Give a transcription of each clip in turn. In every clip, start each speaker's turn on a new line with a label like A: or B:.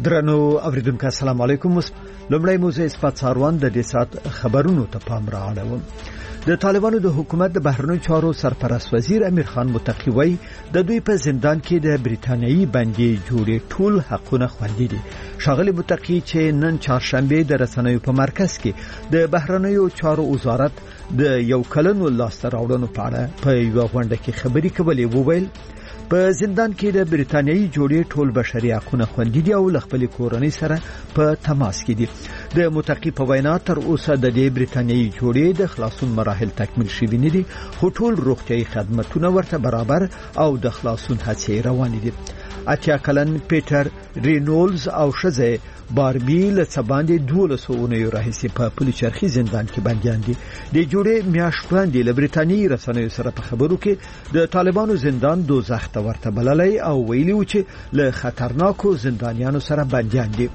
A: درنو اوریدونکو السلام علیکم. لومړی موضوع اثبات څاروان د دې سات خبرونو ته پام راوړم. د طالبانو د حکومت د بهرنیو چارو سرپرست وزیر امیر خان متقی وایي د دوی په زندان کې د بریتانیایی بندي جوړې ټول حقونه خوندي دي. ښاغلي متقی چې نن چهارشنبه د رسنیو په مرکز کې د بهرنیو چارو وزارت د یو کلنو لاسته راوړنو په اړه په یو غونډه کې خبري کولې وویل په زندان کې د بریتانیایی جوړې ټول بشري حقونه خوندي دي او خپل کورنۍ سره په تماس کې دي. د متقی په وینا تر اوسه د دې بریتانیایی جوړې د خلاصون مراحل تکمیل شوي نه دي، خو ټول روغتيایي خدماتونه ورته برابر او د خلاصون هڅې روانې دي. اتیا کلن پیټر رینولز او شزه باربی له څباندې 12 اونیو راهیسې په پولیچرخي زندان کې بنديان دي. د جوړې میاشت وړاندې له بریتانیایی رسنیو سره په خبرو کې د طالبانو زندان دوزخ ته ورته بللی او ویلي و چې له خطرناکو زندانیانو سره بنديان دي.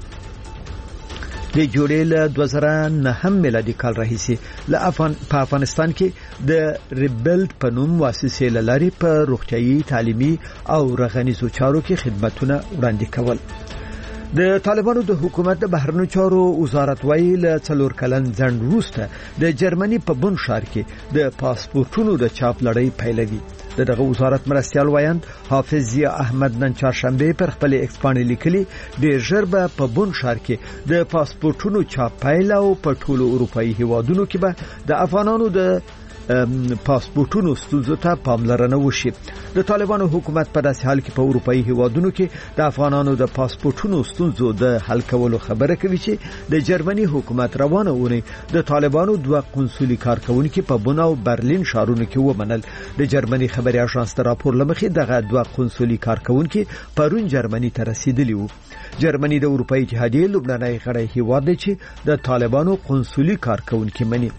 A: د جوړې له 2009 میلادي کال راهیسې په افغانستان کې د ریبلډ په نوم مؤسسې لاري په روغتيایي، تعلیمي او رغنیزو چارو کې خدماتونه وړاندې کول. د طالبانو د حکومت د بهرنیو چارو وزارت وایي له 4 کلن ځنډ وروسته د جرمني په بون ښار کې د پاسپورتونو د چاپ لړۍ پیلوي. دغه وزارت مرستيال وایند حافظ ضیا احمد نن چهارشنبه پر خپل ایکس باندې لیکلي ډېر ژر به په بون ښار کې د پاسپورتونو چاپ پیل او په ټولو اروپאי هیوادونو کې به د افغانانو د پاسپورتونو ستونزو ته پاملرنه وشي. د طالبانو حکومت په داسې حال کې په اروپאי هیوادونو کې د افغانانو د پاسپورتونو ستونزو د حل کولو خبره کوي چې د جرمني حکومت روانه ونی د طالبانو 2 قنصلي کارکونکو په بون او برلین ښارونو کې ومنل. د جرمني خبري اژانس د راپور لمخې دغه 2 قنصلي کارکونکو پرون جرمني ته رسیدلی وو. جرمني د اروپאי اتحادیې لومړنی غړی هیواد دی چې د طالبانو قنصلي کارکونکو مني.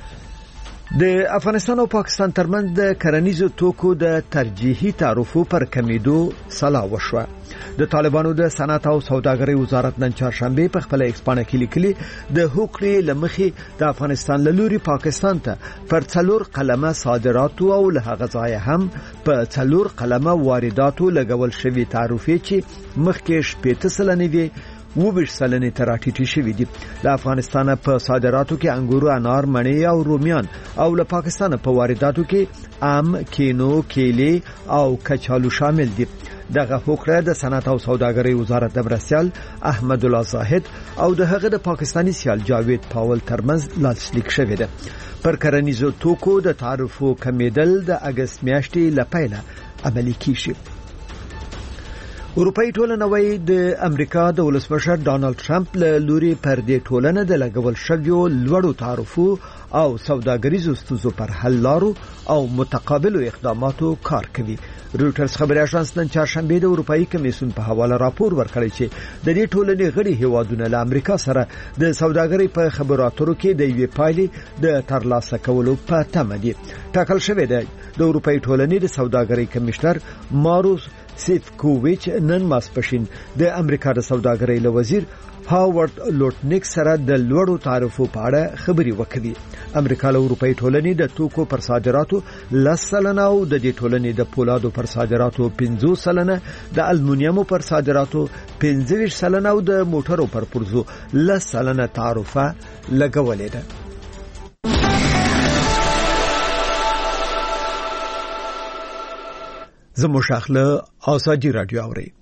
A: د افغانستان او پاکستان ترمنځ د کرنیزو توکو د ترجیحي تعرفو پر کمیدو سلا وشوه. د طالبانو د صنعت او سوداګرۍ وزارت نن چهارشنبه په خپل ایکسپانه کې لیکلي د هوکړې لمخې د افغانستان له لوري پاکستان ته پر 4 قلمه صادرات او له هغه ځای هم په 4 قلمه وارداتو لګول شوی تعرفې چې مخکې 80% وبش سلنې تراټیټي شوې دي. د افغانستان په صادراتو کې انګور، انار، مڼې او رومیان او له پاکستان په وارداتو کې ام، کینو، کیلې او کچالو شامل دي. دغه هوکړه د صنعت او سوداګرۍ وزارت د مرستيال احمد الله زاهد او د هغه د پاکستاني سیال جاوید پاول ترمنځ لاسلیک شوې ده. پر کرنیزو توکو د تعرفو کمیدل د اگست میاشتې لپاره عملي کیږي. اروپאי ټولنه وایي د امریکا د ولسمشر ډانلډ ټرمپ له لوري پر دې ټولنه د لګول شویو لوړو تعرفو او سوداګریزو ستونزو پر حل لارو او متقابلو اقداماتو کار کوي. رويټرز خبري اژانس نن چهارشنبه د اروپאי کمیسیون په حواله راپور ورکړی چې د دې ټولنې غړي هیوادونه له امریکا سره د سوداګرۍ په خبرو اترو کې د یوې پایلې د ترلاسه کولو په تمه دي. ټاکل شوی دی د اروپאי ټولنې د سوداګرۍ کمشنر ماروس سیفکوویچ نن ماسپښین د امریکا د سوداګرۍ له وزیر هاورد لوټنیک سره د لوړو تعرفو په اړه خبري وکړي. امریکا له اروپאי ټولنې د توکو پر صادراتو 10% او د دې ټولنې د پولادو پر صادراتو 50%، د المونیمو پر صادراتو 25% او د موټرو پر پرزو 10% تعرفه لګولې ده. زمو شاخله آزادی رادیو اوري.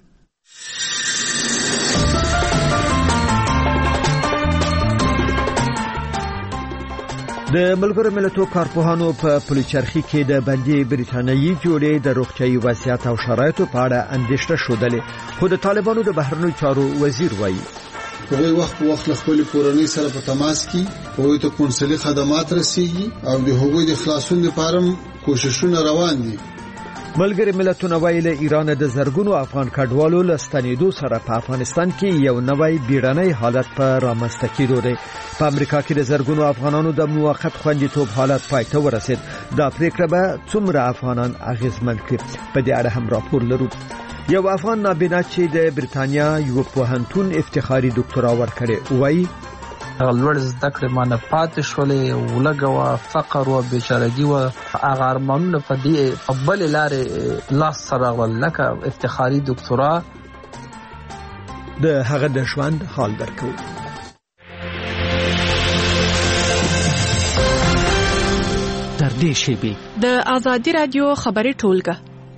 A: د ملګرو ملتونو کارپوهانو په پولیچرخي کې د بندي بریتانیایی جوړې د روغتيایي وضعیت او شرایطو په اړه اندېښنه شودلې، خو د طالبانو د بهرنیو چارو وزیر وایي
B: هغوی وخت خپل کورنۍ سره په تماس کې هغوی ته قونسلي خدمات رسیږي او د هغوی د خلاصون لپاره کوششونه روان دي.
A: ملګری ملتونه وایي له ایران د زرګونو افغان کډوالو له ستنېدو سره په افغانستان کې یو نوی بیړنی حالت په رامنځته کېدو دی. په امریکا کې د زرګونو افغانانو د موقت خوندیتوب حالت پای ته ورسید. دا پریکړه به څومره افغانان اغیزمن کړي په دې اړه هم راپور لرو. یو افغان نابینا چې د بریتانیا یو پوهنتون افتخاري ډاکټرا ورکړي وایي
C: لوړ زده کړې مانه پاتې شولې، ولګوا فقر او بیچارهګي او هغه ارمانونه په دې بل لارې لاس سره ولکه افتخاري ډاکټرا.
A: د هغه د ژوند حال درکو.
D: در دې شیبې
E: د آزادي رادیو خبري ټولګه.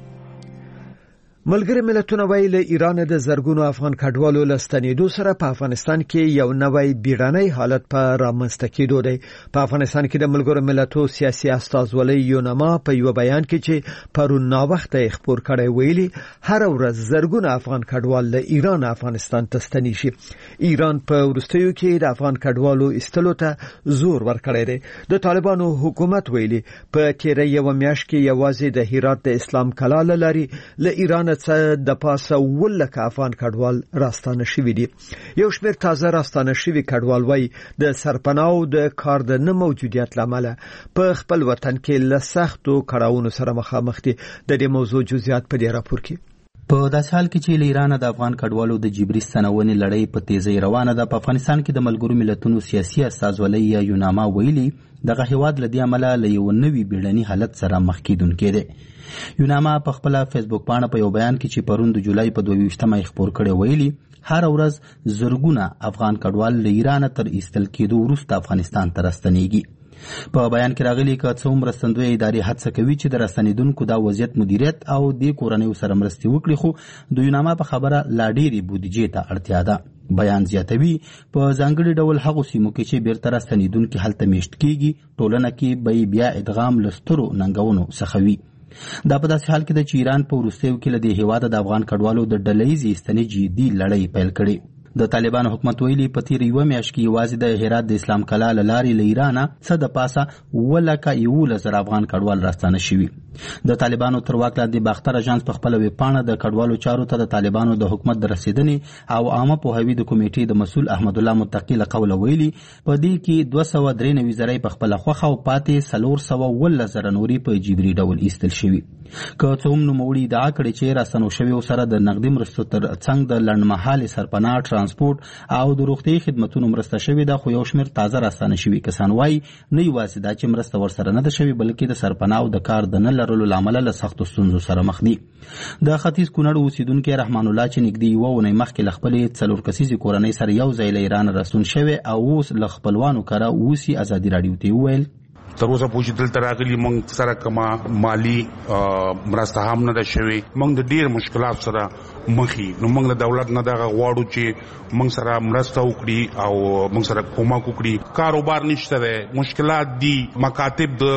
A: ملګری ملتونه وایي له ایران د زرګونو افغان کډوالو لستنیدو سره په افغانستان کې یو نوی بیړنی حالت په رامنځته کېدو دی. په افغانستان کې د ملګرو ملتونو سیاسي استازولۍ یونما په یو بیان کې چې پرون ناوخته خبر کړی ویلي هر ورځ زرګونه افغان کډوال له ایران افغانستان ته ستنی شي. ایران په وروستیو کې د افغان کډوالو استلو ته زور ورکړی دی. د طالبانو حکومت ویلي په تیره یو میاشت کې یوازې د هرات د اسلام کلا لاري له ایران د پاسه ولکه افغان کډوال راستانه شوی دي. یو شمېر تازه راستانه شوی کډوال وای د سرپناو د کار د نه موجودیت لامل په خپل وطن کې له سختو کړاوونو سره مخامخ دي. د دې موضوع جزئیات په دې راپور کې.
F: په داسې حال کې چې له ایران د افغان کډوالو د جبري ستنونې لړۍ په تیزی روانه ده، په افغانستان کې د ملګرو ملتونو سیاسي استازولۍ یا یوناما ویلي دغه هیواد له دې امله له یو نوي بیړني حالت سره مخ کېدونکی دی. یوناما په خپل فیسبوک باندې په یو بیان کې چې پرون د جولای په 22 خبر کړی ویلي هر ورځ زرګونه افغان کډوال له ایران تر ایستل کېدو وروسته افغانستان ته راستنیږي. په بیان کې راغلي که څو مرستندوی ادارې هڅه کوي چې د راستنیدونکو دا وضعیت مدیریت او د کورنیو سره مرستې وکړي، خو د یوناما په خبره لا ډېرې بودیجې ته اړتیا ده. بیان زیاتوي په ځانګړي ډول هغو سیمو کې چې بیرته راستنیدونکي هلته میشت کېږي ټولنه کې به بیا ادغام له سترو ننګونو څخه وي. دا په داسې حال کې ده چې ایران په وروستیو کې له دې هیواده د افغان کډوالو د ډلهیزې ستنې جدي لړۍ پیل کړې. د طالبانو حکومت ویلي په تیر یو میاشت کې یوازې د هرات د اسلام کلا له لارې له ایرانه څه د پاسه 11,000 افغان کډوال راستانه شوي. د طالبانو تر واک لاندې باختر اژانس په خپل ویبپاڼه د کډوالو چارو ته د طالبانو د حکومت د رسیدنې او عامه پوهاوي د کمیټې د مسؤل احمد الله متقی له قوله ویلي په دې کې 293 زره په خپل خوخه او پاتې 410 نوري په جبري ډول ایستل شوي. که څه هم نوموړي ادعا کړې چې راستنو شویو سره د نقدي مرستو تر څنګ د لنډمهالې سرپناه، ترانسپورت او د روغتیايي خدماتو مرسته شوې ده، خو یو شمېر تازه راستانه شوي کسان وایي نه یوازې دا چې مرسته ورسره نه ده شوې بلکې د سرپناه او د کار د نه لرلو له امله له سختو ستونزو سره مخ دي. د ختیځ کونړ اوسیدونکی رحمان الله چې نږدې یوه اونۍ مخکې له خپلې 4 کسیزې کورنۍ سره یو ځای له ایران راستون شوی او اوس له خپلوانو کره اوسي ازادي راډیو ته وویل
G: تر اوسه پوښتنه دلته راغلي موږ سره کما مالی مرسته هم نه ده شوې، موږ د ډیر مشکلات سره مخې نو موږ د دولت نه دغه غواړو چې موږ سره مرسته وکړي او موږ سره کومک وکړي. کاروبار نشته ده، مشکلات دي، مکاتب د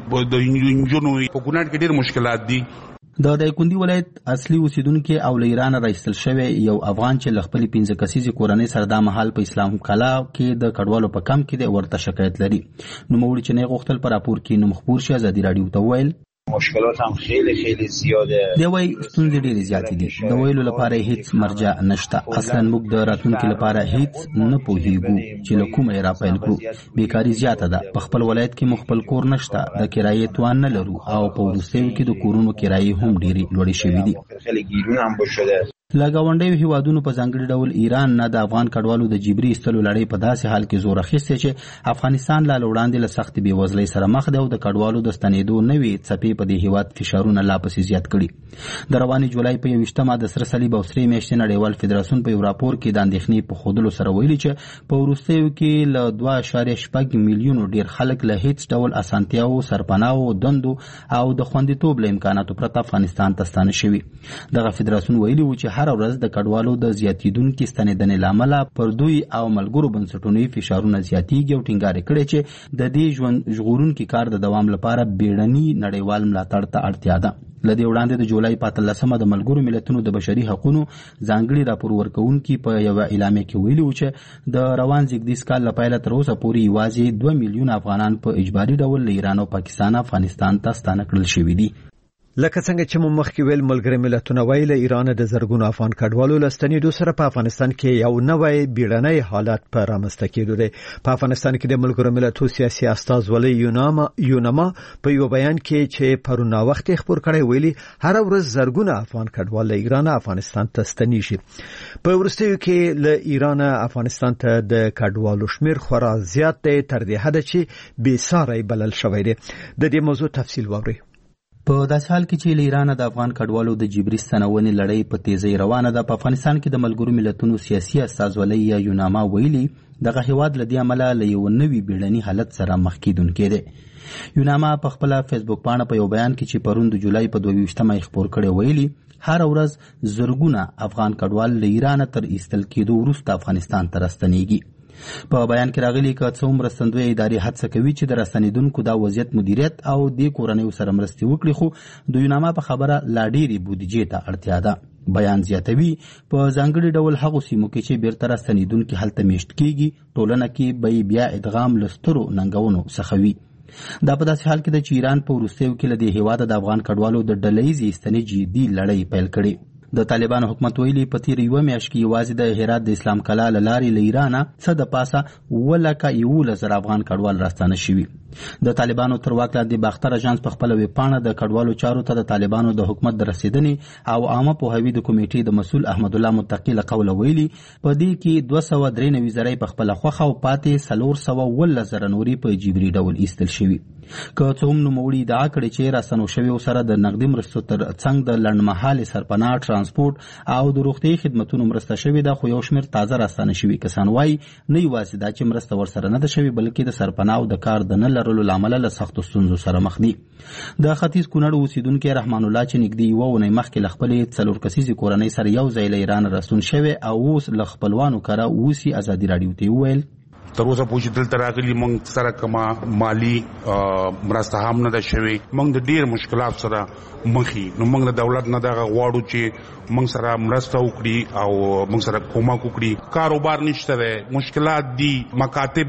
G: انجونو په کونړ کې ډیر مشکلات دي.
F: د دایکنډي ولایت اصلي اوسیدونکو او له ایران راایستل شوی یو افغان چې له خپل 15 کسیزې کورنۍ سره د مهال په اسلام کلا کې د کډوالو په کم کې د ورته شکایت لري. نوموړي چې نه غوښتل پر راپور کې نوم خبر شي ازادي راډیو ته ویل
H: مشکلات هم خیلی زیاده
F: دی، وای ستونزې ډېرې زیاتې دي، د ویلو لپاره هیڅ مرجع نشته. اصلا موږ د راتلونکي لپاره هیڅ نه پوهیږو چې له کومه را پیل کړو. بیکاری زیاته ده، په خپل ولایت کې مو خپل کور نشته، د کرایې توان نه لرو او په وروستیو کې د کورونو کرایې هم ډېرې لوړې شوې دي.
H: خیلی ګیرونه هم بشده.
F: له ګاونډیو هیوادونو په ځانګړي ډول ایران نه د افغان کډوالو د جبري ایستلو لړۍ په داسې حال کې زور اخیستی چې افغانستان لا وړاندې له سختې بېوزلۍ سره مخ دی او د کډوالو د ستنېدو نوې څپې په دې هیواد فشارونه لا پسې زیات کړي. د روانې جولای په 21 د سره صلیب او سرې میاشتې نړیوال فدراسیون په یو راپور کې د اندېښنې په ښودلو سره ویلي چې په وروستیو کې له 2.8 میلیونو ډېر خلک له هیڅ ډول اسانتیاو، سرپناهو، دندو او د خوندیتوب له امکاناتو پرته افغانستان ته ستانه شوي. دغه فدراسیون ویلي و چې هر ورځ د کډوالو د زیاتیدونکو ستنېدنې لامل پر دوی او ملګرو بنسټونو فشارونه زیاتیږي او ټینګار کړي چې د دې ژغورونکي کار د دوام لپاره بیړني نړیوال ملاتړ ته اړتیا ده. لدې وړاندې د جولای 15 د ملګرو ملتونو د بشري حقوقو ځانګړي راپور ورکونکي په یو اعلامیه کې ویلي و چې د روان زیږدیز کال له پیله تر اوسه پورې یوازې 2 میلیون افغانان په اجباري ډول له ایران او پاکستان افغانستان ته ستانه کړل شوي دي.
A: لکه څنګه چې مو مخکې ویل ملګری ملتونه وایي له ایران د زرګونو افغان کډوالو لستنیدو سره په افغانستان کې یو نوی بیړنی حالت په رامنځته کېدو دی. په افغانستان کې د ملګرو ملتونو سیاسي استازولۍ یونما په یو بیان کې چې پرون وخت خبر کړی ویلي هر ورځ زرګونه افغان کډوال له ایران افغانستان ته ستنیږي. په وروستیو کې له ایران افغانستان ته د کډوالو شمیر خورا زیات دی، تر دې حد چې بې ساری بلل شوی دی. د دې موضوع تفصیل واورئ.
F: په داسې حال کې چې له ایران د افغان کډوالو د جبري ستنونې لړۍ په تیزی روانه ده، په افغانستان کې د ملګرو ملتونو سیاسي استازولۍ یا یوناما ویلي دغه هیواد له دې امله له یو نوي بیړني حالت سره مخ کیدونکی دی. یوناما په خپله فیسبوک پاڼه په یو بیان کې چې پرون د جولای په 22 خپور کړی ویلي هر ورځ زرګونه افغان کډوال له ایران تر ایستل کېدو وروسته افغانستان ته راستنیږي. په بیان کې راغلي که څو مرستندویه ادارې هڅه کوي چې د راستنېدونکو دا وضعیت مدیریت او د کورنیو سره مرستې وکړي، خو د یوناما په خبره لا ډېرې بودیجې ته اړتیا ده. بیان زیاتوي په ځانګړي ډول هغو سیمو کې چې بیرته راستنېدونکي هلته میشت کېږي ټولنه کې به بیا ادغام له سترو ننګونو څخه وي. دا په داسې حال کې ده چې ایران په وروستیو کې له دې هېواده د افغان کډوالو د ډلهیزې ایستنې جدي لړۍ پیل کړې. د طالبانو حکومت ویلي په تیر یوه میاشت کې یوازې د هرات د اسلام کلا له لارې له ایرانه څه د پاسه 11,000 افغان کډوال راستانه شوي. د طالبانو تر واک لاندې باختر اژانس په خپله ویبپاڼه د کډوالو چارو ته د طالبانو د حکومت د رسېدنې او عامه پوهاوي د کمیټې د مسؤل احمد الله متقي له قوله ویلي په دې کې 293 زره په خپله خوښه او پاتې 411 زره نورې په جبري ډول ایستل شوي. که څه هم نوموړي ادعا کړې چې راستنو شویو سره د نقدي مرستو تر څنګ د لنډمهالې سرپناه، ترانسپورټ او د روغتیايي خدمتونو مرسته شوې ده، خو یو شمېر تازه راستانه شوي کسان وایي نه یوازې دا چې مرسته ورسره نه ده شوې بلکې د سرپناه او د کار د نه لرلو له امله له سختو ستونزو سره مخ دي. د ختیځ کونړ اوسیدونکی رحمان الله چې نږدې یوه اونۍ مخکې له خپلې 4 کسیزې کورنۍ سره یو ځای له ایران راستون شوی او اوس له خپلوانو کره اوسي ازادي راډیو ته وویل
G: تر اوسه پورې دلته راغلي موږ سره کومه مالی مرسته هم نه ده شوې، موږ د ډېر مشکلات سره مخ یو. نو موږ د دولت نه دغه غواړو چې موږ سره مرسته وکړي او موږ سره کومک وکړي. کاروبار نشته دی، مشکلات دي، مکاتب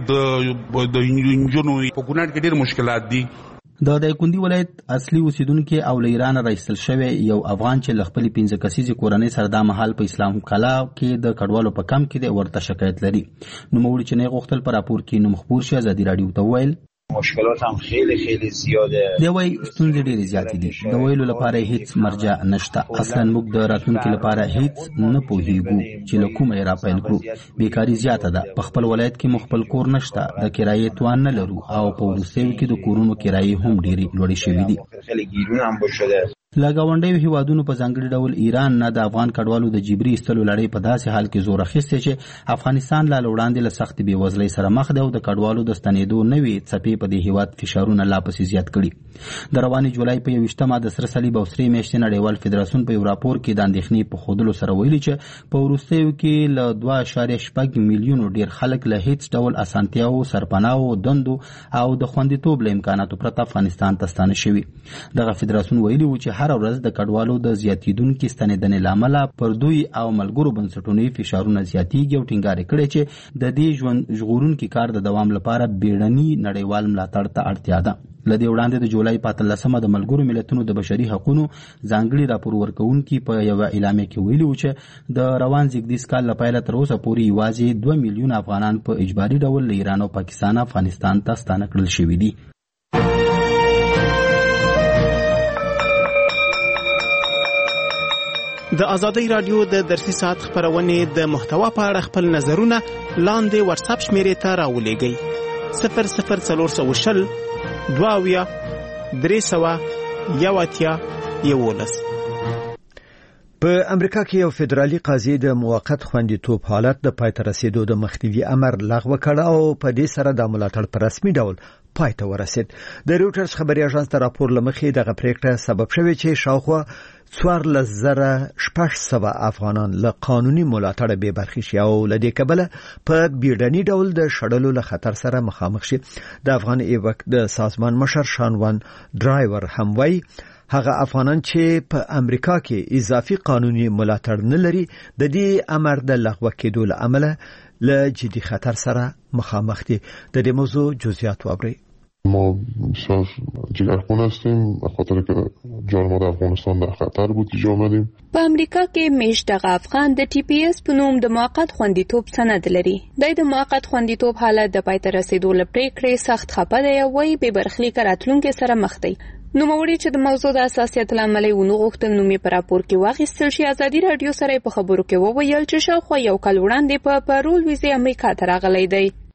G: د انجونو په کونړ کې ډېر مشکلات دي.
F: د دایکنډي ولایت اصلي اوسیدونکي او له ایران راایستل شوی یو افغان چې له خپلې 15 کسیزې کورنۍ سره دا مهال په اسلام کلا کې د کډوالو په کمپ کې دی ورته شکایت لري. نوموړي چې نه غوښتل په راپور کې نوم خپور شي ازادي راډیو ته وویل
H: مشکلات هم خیلی خیلی زیاده
F: دی، وایي ستونزې ډېرې زیاتې دي، د ویلو لپاره هیڅ مرجع نشته. اصلا موږ د راتلونکي لپاره هیڅ نه پوهیږو چې له کومه یې را پیل کړو. بیکاري زیاته ده، په خپل ولایت کې مو خپل کور نشته، د کرایې توان نه لرو او په وروستیو کې د کورونو کرایې هم ډېرې لوړې شوي دي.
H: خیلی گیرون هم بشده.
F: له ګاونډیو هیوادونو په ځانګړي ډول ایران نه د افغان کډوالو د جبري ایستلو لړۍ په داسې حال کې زور اخیستی چې افغانستان لا له وړاندې له سختې بېوزلۍ سره مخ دی او د کډوالو د ستنېدو نوې څپې په دې هیواد فشارونه لا پسې زیات کړي. د روانې جولای په 21 د سره صلیب او سرې میاشتې نړیوال فدراسیون په یو راپور کې د اندېښنې په ښودلو سره ویلي چې په وروستیو کې له 2.6 میلیونو ډېر خلک له هیڅ ډول اسانتیاو، سرپناهو، دندو او د خوندیتوب له امکاناتو پرته افغانستان ته ستانه شوي. دغه فدراسیون ویلي و چې هر ورځ د کډوالو د زیاتیدونکي ستنېدنې له امله پر دوی او ملګرو بنسټونو فشارونه زیاتیږي او ټینګار یې کړی چې د دې ژوند ژغورونکي کار د دوام لپاره بیړني نړیوال ملاتړ ته اړتیا ده. له دې وړاندې د جولای په 13 د ملګرو ملتونو د بشري حقوقو ځانګړي راپور ورکوونکي په یو اعلامیه کې ویلي و چې د روان زیږدیز کال له پیله تر اوسه پورې یوازې 2 میلیونه افغانان په اجباري ډول له ایران او پاکستان افغانستان ته ستانه کړل شوي دي.
I: د آزادۍ رادیو د درسي ساعت خبرونې د محتوا په اړه خپل نظرونه لاندې واتس اپ شمیرې ته راولېږئ 00420 2 300 11.
A: په امریکا کې یو فدرالي قاضي د موقت خوندیتوب حالت د پای ته رسیدو د مخنیوي امر لغوه کړ او په دې سره د ملاتړ په رسمي ډول پای ته ورسید. د روټرز خبري اژانس ته راپور لمخې دغه پریکړه سبب شوی چې شاوخوا 14,600 افغانان له قانوني ملاتړ به برخې شي او له دې کبله په بیړني ډول د شړلو له خطر سره مخامخ شي. د افغان ایوک د سازمان مشر شانوان ډرایور هم وایي هغه افغانان چې په امریکا کې اضافي قانوني ملاتړ نه لري د دې امر د لغوه کېدو له امله له جدي خطر سره مخامخ دي. د دې موضوع جزئیات واورئ.
J: ما بسیار جگرخون هستیم به خاطر که جان ما در افغانستان در خطر بود که آمدیم.
E: په امریکا کې میشت دغه افغان د ټي پی اس په نوم د موقت خوندیتوب سند لري. د موقت خوندیتوب حالت د پای ته رسیدو لپاره پریکړې سخت خپه دی او وایي به برخلیک راتلونکي سره مخ دی. نوموړي چې د موضوع د اساسیت لامل یې ونه غوښتل نومي په راپور کې واخیستل شي. ازادي راډیو سره په خبرو کې وویل چې شاوخوا یو کال وړاندې په پارول ویزې امریکا ته راغلی دی.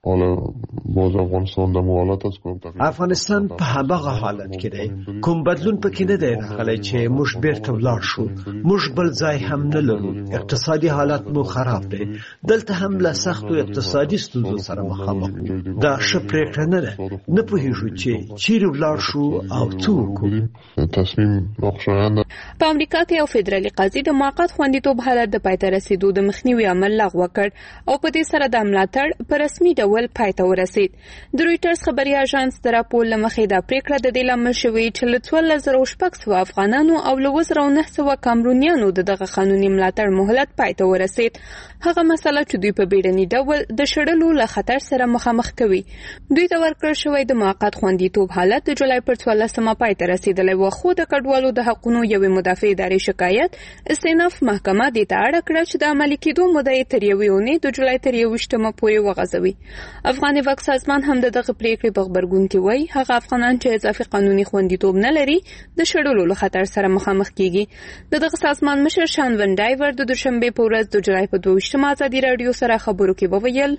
J: حالا باز افغانستان د موالات از کوم
A: افغانستان په هغه حالت کې دی کوم بدلون پکې نه دی راغلی چې موږ بیرته ولاړ شو. موږ بل ځای هم نه لرو. اقتصادي حالت مو خراب دی. دلته هم له سختو اقتصادي ستونزو سره مخامخ یو. دا ښه پرېکړه نه ده. نه پوهیږو چې چیرې ولاړ شو او څه وکړو.
J: تصمیم ناخوشایند.
E: په امریکا کې یو فدرالي قاضي د موقت خوندیتوب حالت د پای ته رسیدو د مخنیوي عمل لغوه کړ او په دې سره د ملاتړ په رسمي ډول پای ته ورسید. د رويټرز خبري اژانس د راپور لمخې دا پریکړه د دې لامل شوې چې له 12,600 افغانانو او له 1900 کامرونیانو دغه قانوني ملاتړ مهلت پای ته ورسید. هغه مسله چې دوی په بیړني ډول د شړلو له خطر سره مخامخ کوي. دوی ته ورکړل شوی د موقت خوندیتوب حالت د جولای پر 14 پای ته رسیدلی و، خو د کډوالو د حقوقو یوې مدافع ادارې شکایت استئناف محکمه د ته اړه کړ چې د عملي کېدو موده یې تر یوې اونۍ د جولای تر 21 پورې وغځوي. افغان وکس سازمان هم دغه پریکړې په خبرګون کې وایي هغه افغانان چې اضافي قانوني خوندیتوب نه لري د شړلو له خطر سره مخامخ کیږي. دغه سازمان مشر شان ون ډایور د دوشنبه په ورځ د جولای په 22 ازادي رادیو سره خبرو کې وویل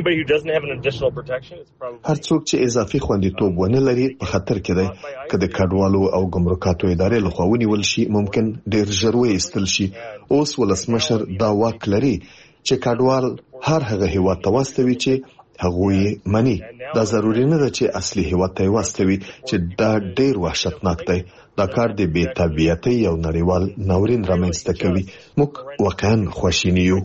K: هر څوک چې اضافي خوندیتوب ونه لري په خطر کې دی. که د کډوالو او ګمرکاتو ادارې لخوا ونیول شي ممکن ډیر ژر وایستل شي. اوس ولسمشر دا واک لري چې کډوال هر هغه هیواد ته واستوي چې هغوی مني. دا ضروري نه ده چې اصلي هیواد ته واستوي چې دا ډیر وحشتناک دی. دا کار د بې تربیتۍ او نړیوال ناورین رامنځته کوي. موږ واقعا خواشینی یو.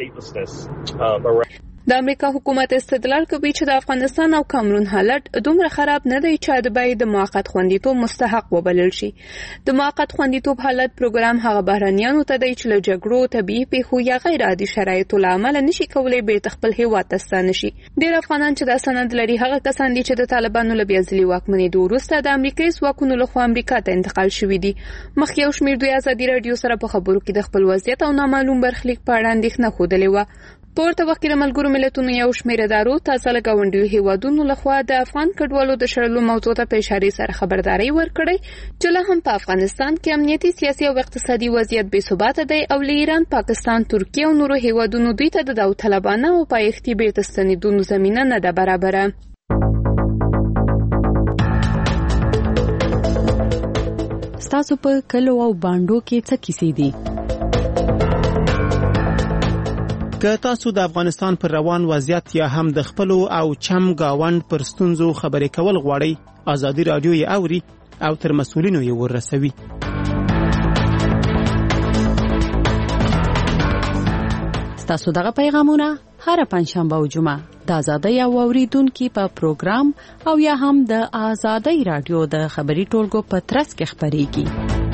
E: د امریکا حکومت استدلال کوي چې د افغانستان او کامرون حالت دومره خراب نه دی چې د باید د موقت خوندیتوب مستحق وبلل شي. د موقت خوندیتوب حالت پروګرام هغه بهرانيانو ته دی چې له جګړو، طبيعي پیښو یا غیر عادي شرایطو له امله نشي کولای بیرته خپل هیواد ته ستانه شي. ډېر افغانان چې دا سند لري هغه کسان دي چې د طالبانو له بیا ځلي واکمنېدو وروسته د امریکایي ځواکونو لخوا امریکا ته انتقال شوي دي. مخکې یو شمېر دوی ازادي رادیو سره په خبرو کې د خپل وضعیت او نامعلوم برخلیک په اړه اندېښنه ښودلې وه. پورته وخت د ملګرو ملتونو یو شمېر ادارو تازه له ګاونډیو هیوادونو لخوا د افغان کډوالو د شړلو موضوع ته په اشارې سره خبرداري ورکړې چې لا هم په افغانستان کې امنیتي، سیاسي او اقتصادي وضعیت بې ثباته دی او له ایران، پاکستان، ترکیه او نورو هیوادونو دوی ته د داوطلبانه او پایښتي بیرته ستنېدو زمینه نه ده برابره.
L: ستاسو په کلو او باندو کې څه کیسې دي؟
I: که تاسو د افغانستان پر روان وضعیت یا هم د خپل او چم گاوند پر ستونزو خبرې کول غواړئ، ازادي رادیو یې اوري او تر مسؤلینو یې ورسوي.
L: ستاسو دغه پیغامونه هر پنځشنبه او جمعه د ازادۍ او اوریدونکو په پروګرام او یا هم د ازادۍ رادیو د خبري ټولګو په ترڅ کې خبريږي.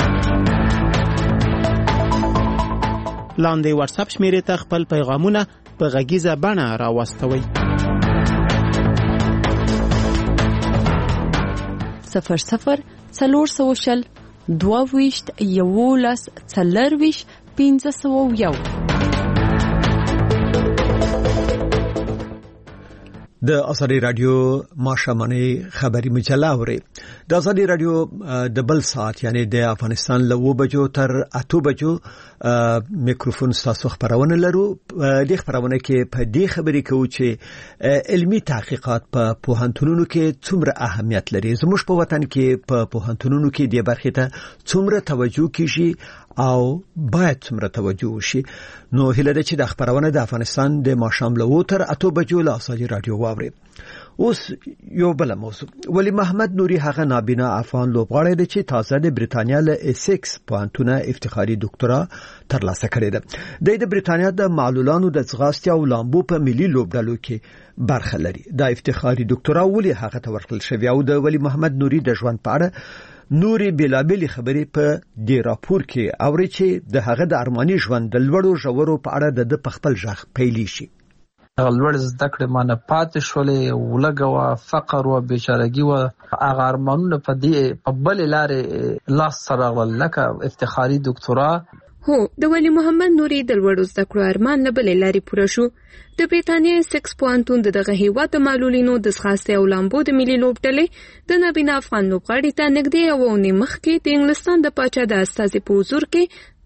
I: لاندې واتس اپ شمیرې ته خپل پیغامونه په غږیزه بڼه راوستوئ.
L: 00 420 22 11 40 501.
A: د ازادي رادیو ماشامنی خبری مجله اوري. د ازادي رادیو د بل ساعت یعنی د افغانستان له 2 بجو تر 8 بجو میکروفون تاسو خبرونه لرو. د خبرونه کې په دې خبرې کوو چې علمي تحقیقات په پوهنتونونو کې څومره اهمیت لري. زموږ په وطن کې په پوهنتونونو کې د برخې ته څومره توجه کیږي او باید څومره توجه وشي. نو هیله ده چې د خبرونه د افغانستان د ماښام له 2 تر 8 بجو له ازادي رادیو واوري. اوس یو بل موضوع. ولی محمد نوري هغه نابینا افغان لوبغاړی دی چې تازه د بریتانیا له اسکس پوهنتونه افتخاري ډاکټرا ترلاسه کړې ده. د بریتانیا د معلولانو د ځغاستې او لامبو په ملي لوبډلو کې برخه لري. د افتخاري ډاکټرا ولی هغه ته ورکړل شوی او د ولی محمد نوري د ژوند په اړه نوري بلابل خبرې په دې راپور کې اوري چې د هغه د ارماني ژوند د لوړو ژورو په اړه د خپل ژغ پیلي شي.
C: لوړ زده کړې مانه پاتې شولې، ولګوا فقر او بیچارهګي او هغه ارمانونه په دې په بل لارې لاس سره لکه افتخاري ډاکټرا.
E: هو، د ولی محمد نوري د لوړ زده کړو ارمان نه بل لارې پوره شو. د بریتانیا سکس پوهنتون دغه هیواد د معلولینو د ځغاستې او لامبو د ملي لوبډلې د نابینا افغان لوبغاړي ته نږدې او مخکې د انګلستان د پاچا د استازي په حضور کې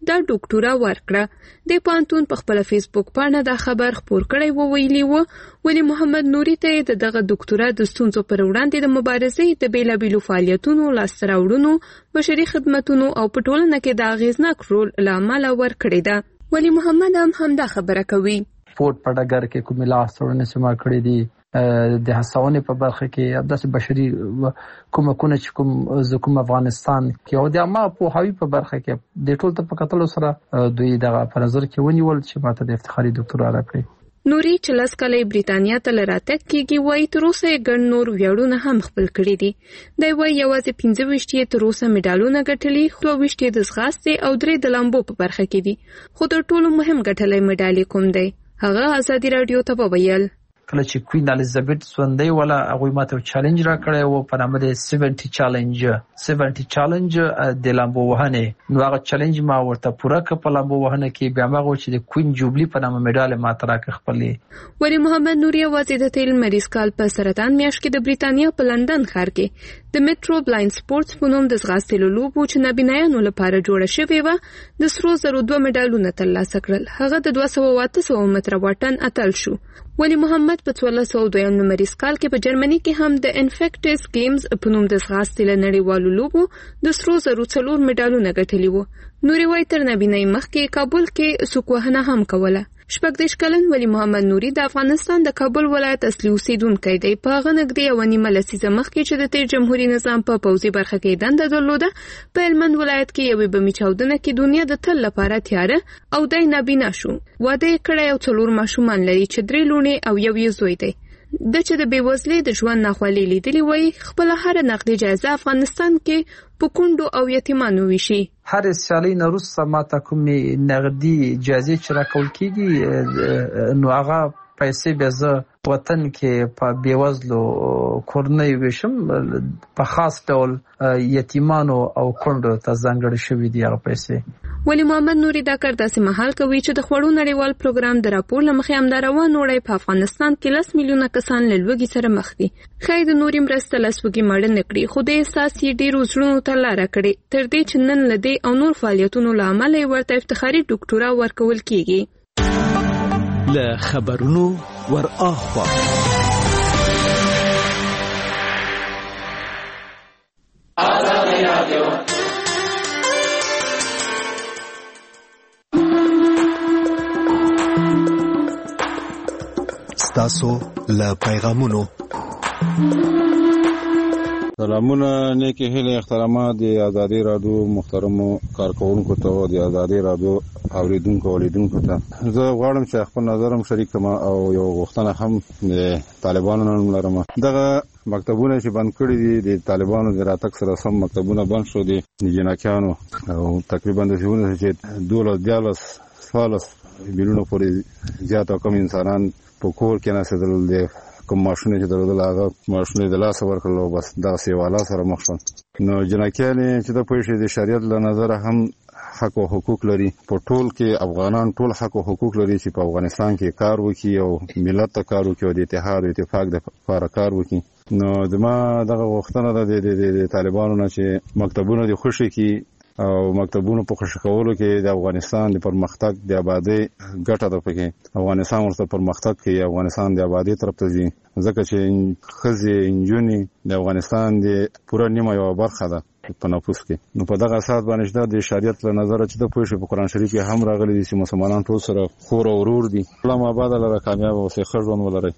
E: دا ډاکټورا ورکړه د پانتون په خپل فیسبوک باندې دا خبر خپور کړی و ویلي و ولی محمد نوري ته دغه ډاکټورا د ستونزو پر وړاندې د مبارزې د بیلابیلو فعالیتونو لاسته راوړنو بشري خدماتونو او په ټولنه کې د اغیزناک رول لامل ورکړی ده. ولی محمد هم دا خبره کوي.
C: سپورت په ډګر کې کوم لاسته سما کړی دي د هڅونې په برخه کې داسې بشري کومکونه چې کوم افغانستان کې او د عامه پوهاوي په برخه کې د ټول ته په کتلو سره دوی دغه په نظر کې ونیول چې ماته د افتخاري ډاکټورا راکړي.
E: نوري چې لس کاله بریتانیا ته لراتګ کېږي وایي تر اوسه یې ګڼ نور ویاړونه هم خپل کړي دي. دی وایي یوازې 15 یې تر اوسه میډالونه ګټلي، 22 د ځغاستې او 3 د لامبو په برخه کې دي. خو تر ټولو مهم ګټلی میډال کوم دی؟ هغه ازادي رادیو ته وویل
C: کله چې کوین الیزابت سوندی ولا هغه ماته چیلنج را کړی و په نامه د 70 چیلنج د لامبو وهنه. نو هغه چیلنج ما ورته پوره کړ په لامبو وهنه کې، بیا ما چې د کوین جوبلی په نامه میډال ماته راکړ خپلې.
E: ولی محمد نوري وزیر د تیل مریض کال په سرطان میاشت کې د بریتانیا په لندن ښار کې د میټرو بلایند سپورتس په نوم د ځغاستې لوبو چې نابینایانو لپاره جوړه شوې و د سرو زرو 2 میډالونه ترلاسه کړل. هغه د 200 متره واټن اتل شو. ولی محمد په 1402 نمبریز کال کې په جرمني کې هم د انفیکټس گیمز په نوم د ځغاستې له نړیوالو لوبو د سرو زرو 4 میډالونه ګټلي وو. نوري وایي تر نابینای مخکې کابل کې سوک وهنه هم کوله. 14 کلن ولی محمد نوري د افغانستان د کابل ولایت اصلي اوسیدونکی دی. په هغه نږدې 1.5 لسیزه مخکې چې د تیر جمهوریت نظام په پوځي برخه کې دنده درلوده، په هلمند ولایت کې یوې بمي چاودنه کې دنیا د تل لپاره تیاره او دی نابینا شو. واده یې کړی او 4 ماشومان لري چې 3 لوڼې او یو یې زوی دی. د چې د بیوزلۍ د ژوند ناخوالې لیدلې وای خپل هر نقدي جایزه افغانستان کې په کونډو او یتیمانو ویشي.
C: هر سیالي نورسته ماته کومې نقدي جایزې چې راکول کیږي نو هغه پیسې به زه وطن کې په بیوزلو کورنۍ ویشم، په خاص ډول یتیمانو او کونډو ته ځانګړې شوي دي هغه پیسې.
E: ولی محمد نوري دا کار داسې مهال کوي چې د خوړو نړیوال پروګرام د راپور له مخې همدا روان وړی په افغانستان کې 10 میلیونه کسان له لوږې سره مخ دي. ښایي د نوري مرسته له سوږي ماړه نه کړي، خو د احساس یې ډېرو زړونو ته لاره کړې تر دې چې نن له دې او نور فعالیتونو له امله یې ورته افتخاري ډاکټورا ورکول کیږي.
D: له خبرونو ور اخوا
K: ستاسو له پیغامونو
M: سلامونه، نیکی هیله احترامات د ازادي رادیو محترمو کارکونکو ته او د ازادي رادیو اوریدونکو ته. زه غواړم چې خپل نظرم شریک کړم او یو غوښتنه هم د طالبانو نن لرم. دغه مکتبونه چې بند کړي دي د طالبانو د راتګ سره سم مکتبونه بند شو دي د جنکیانو او تقریبا د ژوند چې 12 میلیونه پورې زیات کم انسانان په کور کې ناسدل دي. کوم ماشونه چې درلودل هغه ماشونه د لاس ورکړل او بس دا سیواله سره مخ شول. نو جنکیان چې د پوهې د شریعت له نظر هم حق او حقوق لري. په ټول کې افغانان ټول حق او حقوق لري چې په افغانستان کې کار وکړي او ملت ته کار وکړي او د اتحاد او اتفاق د لپاره کار وکړي. نو دما دغه غوښتنه ده د طالبانو نه چې مکتبونه د خوشي کې او مکتبونو په خوشی کولو کې د افغانستان د پرمختګ د آبادی ګټه ده. پکې افغانستان ورته پرمختګ کوي، افغانستان د آبادی طرف ته ځي، ځکه چې خزي انجونی د افغانستان د پوره نیمه یو برخه ده په نفوس کې. نو په دغه اساس باندې د شریعت له نظر چې د پوښي په قران شریف کې هم راغلي دي چې مسلمانان ټول سره خور او ورور دي. الله آباد لره کامیاب او ښه ژوند ولري.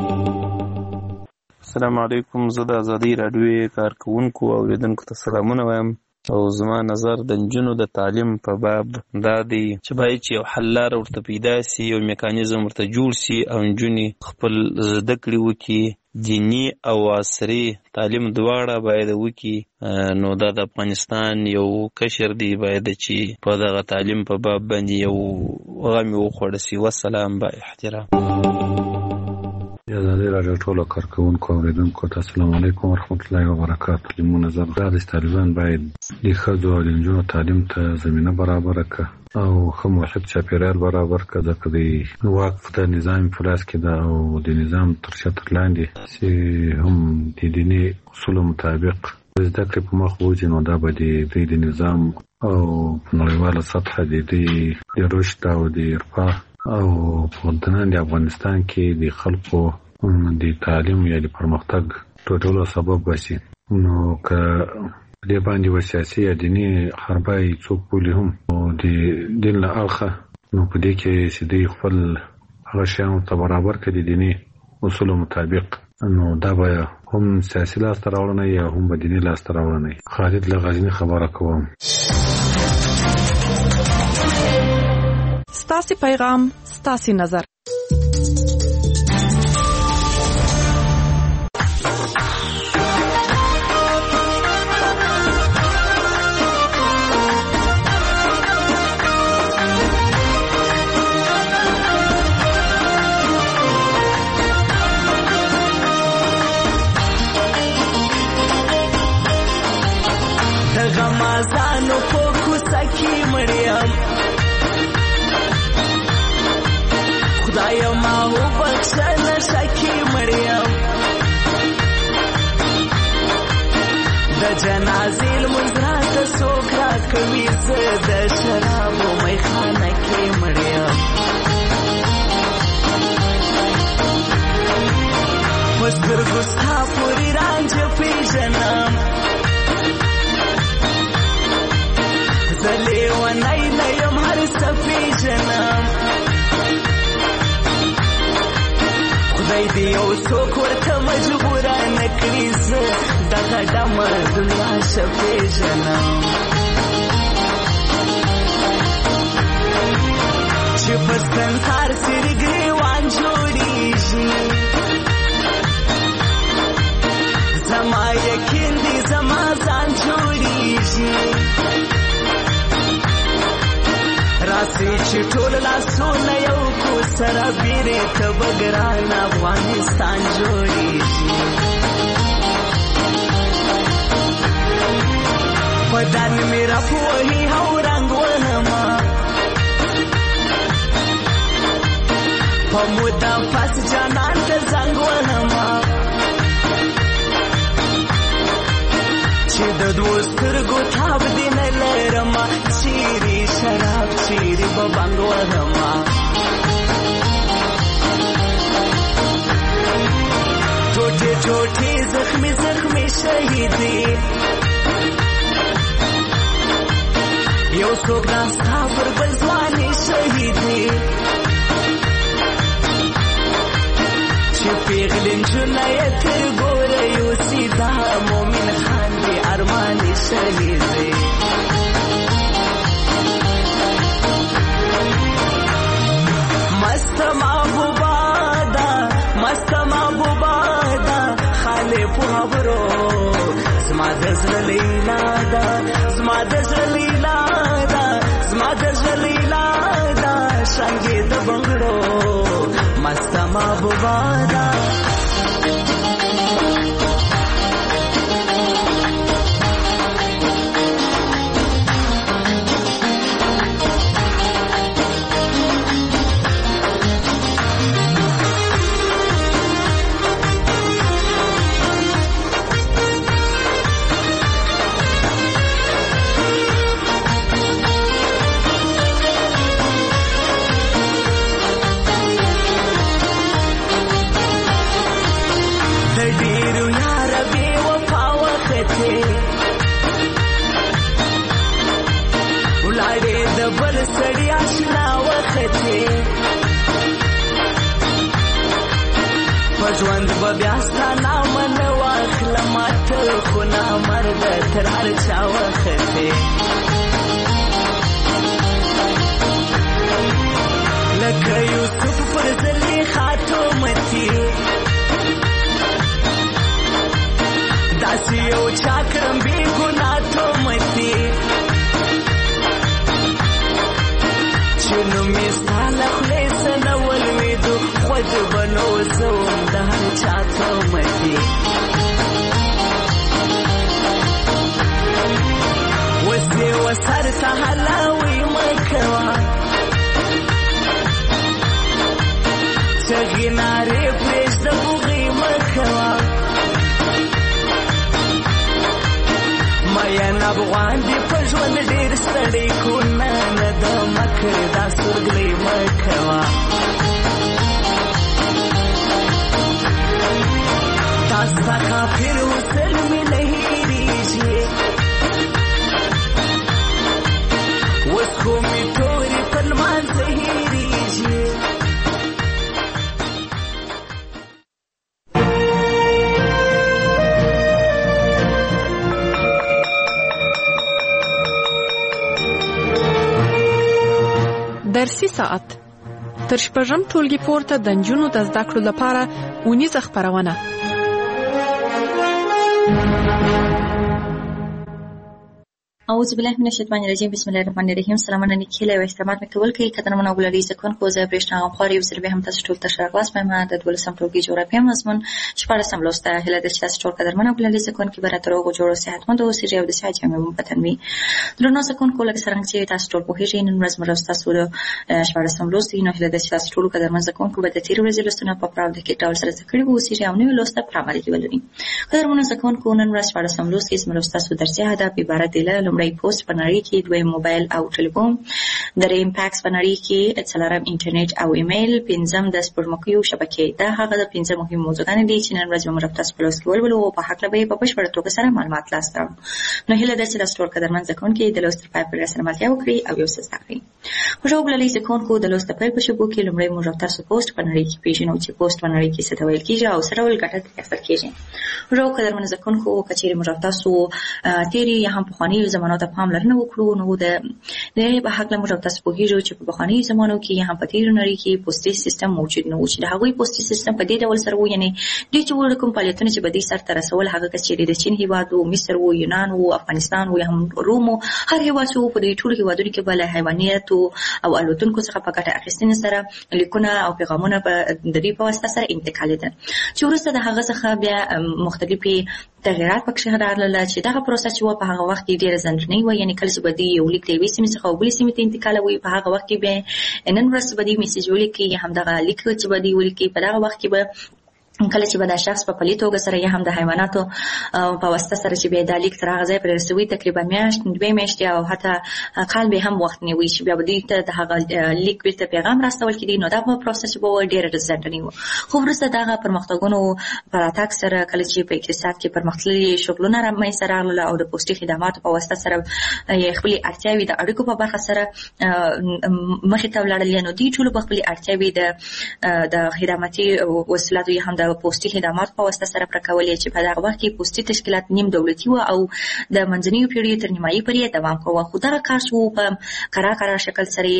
N: السلام علیکم. زه د ازادي رادیو کارکونکو او اوریدونکو ته سلامونه وایم او زما نظر د نجونو د تعلیم په باب دا دی چې باید چې یو حل لاره ورته پیدا سي، یو میکانیزم ورته جوړ سي او نجونې خپل زده کړې وکړي. دینی او عصري تعلیم دواړه باید وکړي. نو دا د افغانستان یو کشر دی باید چې په دغه تعلیم په باب باندې یو غم وخوړ سي. والسلام با احترام.
O: ازادي رادیو ټولو کارکونکو اوریدونکو ته السلام علیکم ورحمت الله وبرکاته. زموږ نظر دا دی چې طالبان باید د ښځو او نجونو تعلیم ته زمینه برابره کړي او ښه محیط چاپیریال برابر کړي، ځکه د وقف د نظام په لاس کې ده او د نظام تر چتر لاندې چې هم د دیني اصولو مطابق زده کړې په مخ وځي، نو دا به د نظام او په نړیواله سطحه د رشد او د ارفاه او په دننه افغانستان کې د خلکو د تعلیم یا د پرمختګ ټولو سبب وشي. نو که دې باندې و سیاسي یا دیني حربای څوک بولي هم د دین له اړخه، نو په دې کې چې دوی خپل هغه شیانو ته برابر کړي دیني اصولو مطابق، نو دا به هم سیاسي لاسته راوړنه یا هم به دیني لاسته راوړنه. خالد له غزني خبره کوم.
P: ستاسي پیغام ستاسي نظر.
Q: غمازانو په کوڅه کې مړیم، خدایا ما وبخښه نشه کې مړیم، د جنازې لمونځ راته څوک راکوي، زه د شرابو میخانه کې مړیم، په سترګو ستا پورې رانجه پېژنم، زه لیونی نه یم هر څه پېژنم، خدای دې یو څوک ورته مجبوره نه کړي، زه دغه ډمه دنیا ښه پېژنم، چې په سنسار سرې ګریوان جوړېږي، زما یقین دی زما ځان جوړېږي، راسي چې ټول لاسونه یو کو سره بیرې ته بګران افغانستان جوړېږي، بدن مې راپوهي او رنګ وهما، په موده پس جانان ته زنګ وهما، چې د دوو سترګو تاب دې نه لرمه، چیرې شراب چیرې به بنګ وهمه، ټوټې ټوټې زخمي زخمي شهیدې، یو څوک ناستا پر بل ځوانې شهیدې، چې پیغلې نجونه یې تر ګوره یوسي، دا مومن خان دې ارمانې شهیدې، مست محبوبه ده مست محبوبه ده، خالې په خبرو زما د زړه لیلا ده، زما د زړه لیلا ده، زما د زړه لیلا ده، شانګې د بنګړو مست محبوبه ده. بل سړی آشنا وختې په ژوند به بیا ستا نامه نه واخلم، ته خو نامرده تر هر چا وختې، لکه یوسف پر زلیخا تومتي، داسې یو چا کړم بې ګناه تومتي، چې نومې ستا له خولې څه نه ولوېدو، خود به نو زه وم د هر چا تومتي، اوس یې وسر ته هلاوی مه کوه، چغې نارې پرېږده بوغې مه کوه، میینه افغان دی په ژوند ډېر ستړی کو نه د مکر دا سورګلې مکوا تاسو کافر وسل می نه هېریږي اوس کومې تورې پر لمانځه هېریږي
P: درسي ساعت تر شپږم ټولګي پورته د نجونو د زده کړو لپاره اونیزه خپرونه.
R: اعوذ بالله من الشیطان الرجیم بسم الله الرحمن الرحیم. سلامونه نیکیله او احترامات مکول کوي قدرمنو ولري ځکه کو زه برېښنا غوړې او سره به هم تاسو ټول ته شراغواس پېما د 12 ټولګي جغرافیه مضمون شپږم لوسته هله د تاسو ټول قدرمنو ولري ځکه کې براتر او جوړو صحتمند او سری او د ساجه مې پتنوي درنو ځکه کو لکه څنګه چې تاسو ټول په هیڅ نن ورځ مرسته تاسو شپږم لوسته نو هله د تاسو ټول قدرمن ځکه کو به د تیر ورځې لوستنه په پراو د کې ډول سره ذکر وو سری او نو لوسته پرامل کې ولري قدرمنو ځکه کو نن ورځ شپږم لوسته اسم لوسته تاسو درسي هدا په عبارت دی لمړی پوسټ پنړی کې دوی موبایل او ټلیفون دریم پاکس پنړی کې څلورم انټرنیټ او ایمیل پنځم د سپورمکیو شبکې دا هغه د پنځه مهم موضوعات دي چې نن ورځ موږ تاسو په لوس کې ولولو او په حق لبه په بشپړه توګه سره معلومات لاسته نو هله د سره ستور قدرمن ځکون کې د لوست پای پر سره ملتیا وکړي او یو څه زده کړئ خو وګورئ ځکون کو د لوست پای په شبکې کې لمړی موږ تاسو پوسټ پنړی کې پیژنو چې پوسټ پنړی کې څه ډول کیږي او سره ول ګټه اخیستل کیږي وګورئ قدرمن ځکون کو کچېره موږ تاسو تیری یا هم په خواني زمانو ته پاملرنه وکړو نو د په حق له موږ تاسو په هیڅ چې په بخاني زمانو کې هم په تیر نړۍ کې پوسټي سیستم موجود نه و چې د هغوی پوسټي سیستم په دې ډول سره و یعنی د چې کوم فعالیتونه چې بدی سره تر رسول هغه چې د چین هیواد او مصر او یونان او افغانستان او هم روم هر هیواد چې په دې ټول هیوادونو کې بل حیوانات او الوتونکو څخه په ګټه اخیستنې سره لیکونه او پیغامونه په د دې په واسطه سره انتقالیدل چې وروسته د هغه څخه بیا مختلفي تغیرات پکې راغلل چې دغه پروسه چې په هغه وخت کې ډېر ځنډنی و یعنی کله چې بدی یو لیک دی وسیمه څخه بل سیمه ته انتقالوي په هغه وخت کې به نن ورځ بدی میسج ولیکي هم دغه لیک چې بدی ولیکي په دغه وخت کې به کله چې به دا شخص په پلي توګه سره یا هم د حیواناتو په واسطه سره چې به دا لیک تر هغه ځای پرې رسوي تقریبا میاشت دوه میاشتې او حتی کال به هم وخت نیوي چې بیا به دې ته د هغه لیک بیرته پیغام راستول کېدی نو دا په پروسس به ډېر ځنډنی و خو وروسته دغه پرمختګونو پر اتاک سره کله چې په اقتصاد کې پرمختللي شغلونه رامنځته راغلل او د پوسټي خدماتو په واسطه سره خپل اړتیاوې د اړیکو په برخه سره مخې ته ولاړل نو دې ټول په خپل اړتیاوې د خدماتي وسایلو یا هم د پوسټي خدمات په واسطه سره پرکولې چې په دغه وخت کې پوسټي تشکیلات نیم دولتي و او د منځنیو پیړیو تر نیمایي پورې دوام کوه خو دغه کار شو په قرار شکل سره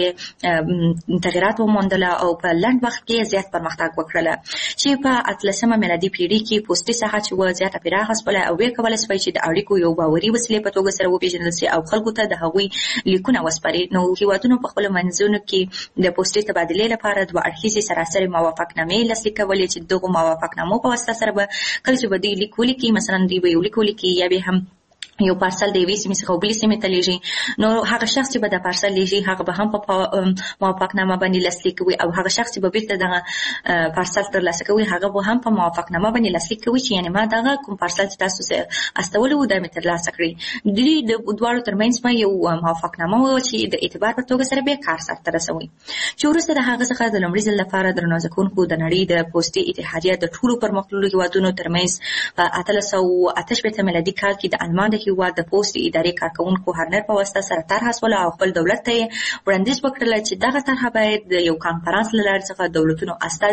R: تغیرات وموندل او په لنډ وخت کې زیات پرمختګ وکړل چې په 13مه میلادي پیړۍ کې پوسټي ساحه چې و زیاته پراخه شول او وکول شوی چې د اړیکو یو باوري وسیله په توګه سره وپیژندل شي او خلکو ته د هغوی لیکونه وسپاري نو هیوادونو په خپل منځونو کې د پوسټي تبادله لپاره دوه اړخیزې سراسر موافقتنامې لاسلیک کولې چې دغه موافقتنامو په واسطه سره به کله چې به دی لیکول کې مثلا دی به یو لیکول کې یا به هم یو پارسل دی ویسې څخه بل سیمه ته لیږي نو هغه شخص چې به د پارسل لیږي هغه به هم په موافقتنامه باندې لاسلیک کوي او هغه شخص چې به بیرته دغه پارسل ترلاسه کوي هغه به هم په موافقتنامه باندې لاسلیک کوي چې یعنی ما دغه کوم پارسل چې تاسو سره استول وو د ترلاسه کړی د دوه ترمنځ ما یو موافقتنامه و چې د اعتبار په توګه سره به کار سره رسوي چې وروسته د هغه څخه د لومړي ځل لپاره درنازه کوونکو د نړۍ د پوسټي اتحادیه د ټولو پرمختللو هیوادونو ترمنځ په 1388 میلادي کال کې د آلمان هیواد د پوسټي ادارې کارکونکو هرنر په واسطه سره طرح حاصله او خپل دولت ته وړاندیز وکړل چې دغه طرح باید د یو کانفرنس لاره څخه دولتونو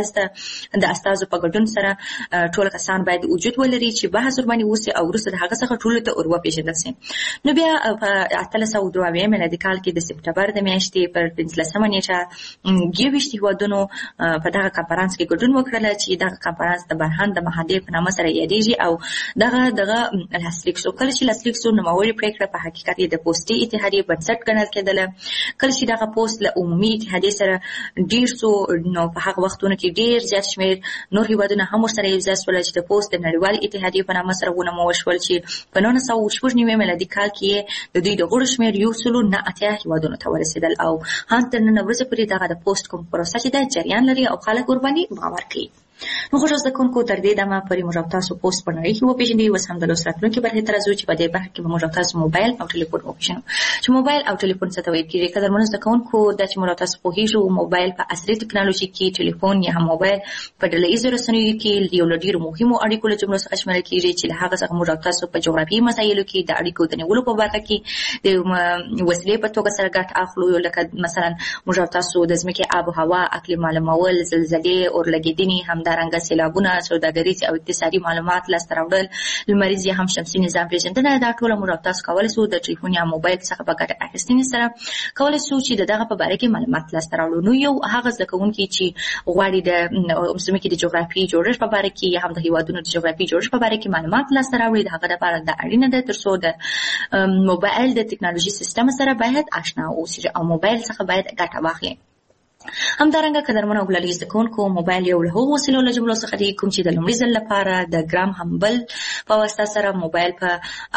R: د استازو په ګډون سره ټول کسان باید وجود ولري چې بحث ورباندې وسی او وروسته د هغه څخه ټول ته اورو پیژندل شي نو بیا په 1302 میلادي کال کې د سپټمبر د میاشتې پر 15مه نیټه 22 هیوادونو په دغه کانفرنس کې ګډون وکړل چې دغه کانفرنس د برهان د مهادې په نامه سره یادېږي او دغه لاسلیک شو کله چې لاسلیک شو نو نوموړې پریکړه په حقیقت کې د پوسټي اتحادیې بنسټ ګڼل کېدله کله چې دغه پوسټ له عمومي اتحادیې سره ډیر سو نو په هغه وختونو کې ډیر زیات شمېر نور هیوادونه هم ورسره یو ځای شول چې د پوسټ د نړیوال اتحادیې په نامه سره ونومول شول چې په 1990 میلادي کال کې د دوی د غړو شمېر 180 هیوادونو ته ورسېدل او هم تر نن ورځې پورې دغه د پوسټ کوم پروسه چې د جریان لري او خلک ورباندې باور کوي نو خوشو زده‌کوونکو تر دې دمه پورې موږ او تاسو پوسټ په نړۍ کې وپېژنئ. اوس هم د لوست راتلونکي برخې ته راځو چې په دې برخه کې به موږ او تاسو موبایل او ټلیفون وپېژنو. چې موبایل او ټلیفون څه ته ویل کېږي. قدرمنو زده‌کوونکو دا چې موږ او تاسو پوهېږو موبایل په عصري ټکنالوژي کې، ټلیفون یا هم موبایل په ډله ییزو رسنیو کې یو له ډېرو مهمو اړیکو له جملو څخه شمیرل کېږي چې له هغه څخه موږ او تاسو په جغرافیایي مسایلو کې د اړیکو د نیولو په برخه کې د وسیلې په توګه سره ګټه اخلو. لکه مثلا موږ او تاسو د ځمکې آب و هوا، اقلیم معلومول، زلزلې، اورلګیدنې، همدارنګه سیلابونه، سوداګریز او اقتصادي معلومات لاسته راوړل، لمریز یا هم شمسي نظام پیژندنه. دا ټول موږ او تاسو کولی شو د ټلیفون یا موبایل څخه په ګټه اخیستنې سره کولی شو چې دغه په باره کې معلومات لاسته راوړو. نو یو هغه زده کوونکي چې غواړي د ځمکې د جغرافیې جوړښت په باره کې یا هم د هیوادونو د جغرافیې جوړښت په باره کې معلومات لاسته راوړي، د هغه لپاره دا اړینه ده تر څو د موبایل د ټکنالوژي سیستم سره باید آشنا اوسي او موبایل څخه باید ګټه واخلي. همدارنګه قدرمنو او ګلالي زده‌کوونکو موبایل یو له هغو وسیلو له جملو څخه دی کوم چې د لومړي ځل لپاره د ګرام همبل په واسطه سره موبایل په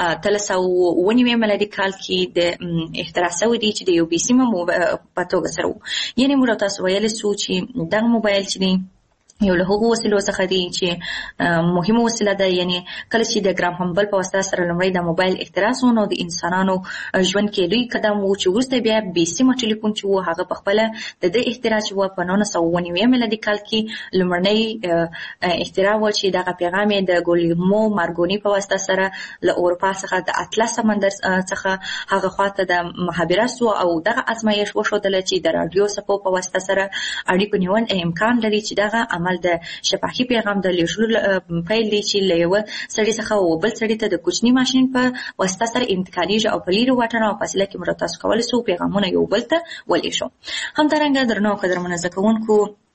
R: 1399 میلادي کال کې د اختراع شوی دی چې د یو بي سیمه په توګه سره و. یعنې موږ تاسو ویلی شو چې دغه موبایل چې دی یو له هغو وسیلو څخه دی چې مهمه وسیله ده. یعنی کله چې د ګرام همبل په واسطه سره لومړی د موبایل اختراع شو نو د انسانانو ژوند کې لوی قدم و چې وروسته بیا بې سیمه ټلیفون چې و هغه په خپله د دې اختراع چې و په 1999 میلادي کال کې لومړنی اختراع و چې دغه پیغام یې د ګولیمو مارګوني په واسطه سره له اروپا څخه د اطلس سمندر څخه هغه خواته د مخابره شو او دغه ازمایښت وښودله چې د راډیو څپو په واسطه سره اړیکو نیول امکان لري چې دغه د شفاهي پیغام د لیږلو پیل دی چې له یوه سړي څخه بل سړي ته د کوچني ماشین په واسطه سره انتقالېږي او په لیرې واټن او فاصله کې موږ تاسو کولی شو پیغامونه یو بل ته ولېږو. همدارنګه درنو او قدرمنو زده کوونکو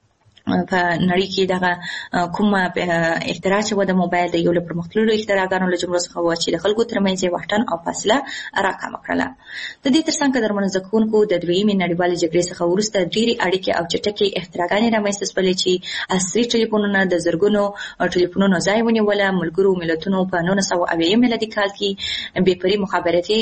R: په نړۍ کې دغه کومه اختراع چې و د موبایل د یو له پرمختللو اختراعګانو له جملو څخه و چې د خلکو ترمنځ یې واټن او فاصله راکمه کړله. د دې ترڅنګ قدرمنو زده کوونکو د دویمې نړیوالې جګړې څخه وروسته ډېرې اړیکې او چټکې اختراعګانې رامنځته شولې چې عصري ټلیفونونه د زرګونو ټلیفونونو ځای ونیوله. ملګرو ملتونو په 1980 میلادي کال کې بېپري مخابراتي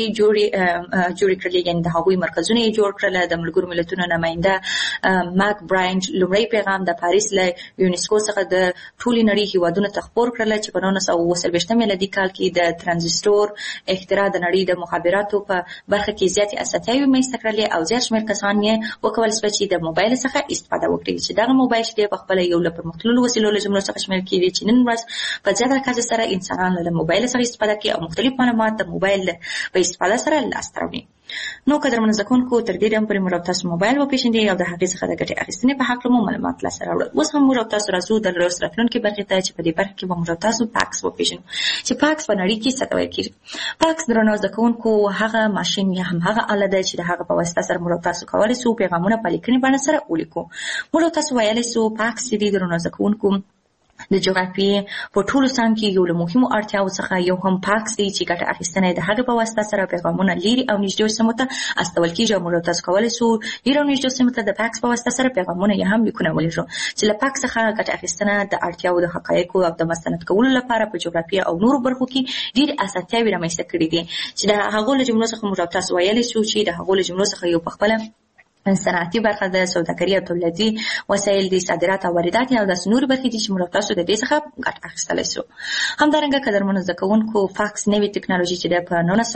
R: جوړې کړلې، یعنې د هغوی مرکزونه یې جوړ کړل. د ملګرو ملتونو نماینده ماک براینټ لومړی پیغام د پاریس له یونیسکو څخه د ټولې نړۍ هیوادونو ته خپور کړل چې په 1940 میلادي کال کې د ترانزسټور اختراع د نړۍ د مخابراتو په برخه کې زیاتې اسانتیاوې منځته کړلې او زیات شمېر کسان یې وکولی شول چې د موبایل څخه استفاده وکړي. چې دغه موبایل چې دی په خپله یو له پرمختللو وسیلو له جملو څخه شمېرل کېږي چې نن ورځ په زیاته کچه سره انسانان له موبایل څخه استفاده کوي او مختلف معلومات د موبایل په استفاده سره لاسته راوړي. نو قدرمنو زده کوونکو تر دې دمه پورې موږ او تاسو موبایل وپېژندئ او د هغې څخه د ګټې اخیستنې په هکله مو معلومات لاسته راوړل. اوس هم موږ او تاسو راځو د لوست راتلونکي برخې ته چې په دې برخه کې به موږ او تاسو پاکس وپېژنو چې پاکس په نړۍ کې څه ته ویل کېږي. پاکس درنو زده کوونکو هغه ماشین یا هم هغه آله ده چې د هغه په واسطه سره موږ او تاسو کولی شو پیغامونه په لیکنې بڼه سره ولیکو. موږ او تاسو ویلی شو پاکس چې دی درنو زده کوونکو د جغرافیې په ټولو څانګو کې یو له مهمو اړتیاوو څخه یو هم پاکس دی چې ګټه اخیستنه د هغې په واسطه سره پیغامونه لیرې او نږدې سیمو ته استول کېږي. موږ تاسو کولی شو لیرې او نږدې سیمو ته د پاکس په واسطه سره پیغامونه یا هم لیکونه ولېږو چې له پاکس څخه ګټه اخیستنه د اړتیاوو د حقایقو او د مستند کولو لپاره په جغرافیې او نورو برخو کې ډېرې اسانتیاوې رامنځته کړي دي چې د هغو له جملو څخه موږ تاسو ویلی شو چې د هغو له جملو څخه یو په خپله صنعتي برخه د سوداګري او تولیدي وسایل دي، صادرات او واردات او داسې نورې برخې دي چې موږ تاسو د دې څخه ګټه اخیستلی شو. همدارنګه قدرمنو زده کوونکو فاکس نوې ټکنالوژي چې په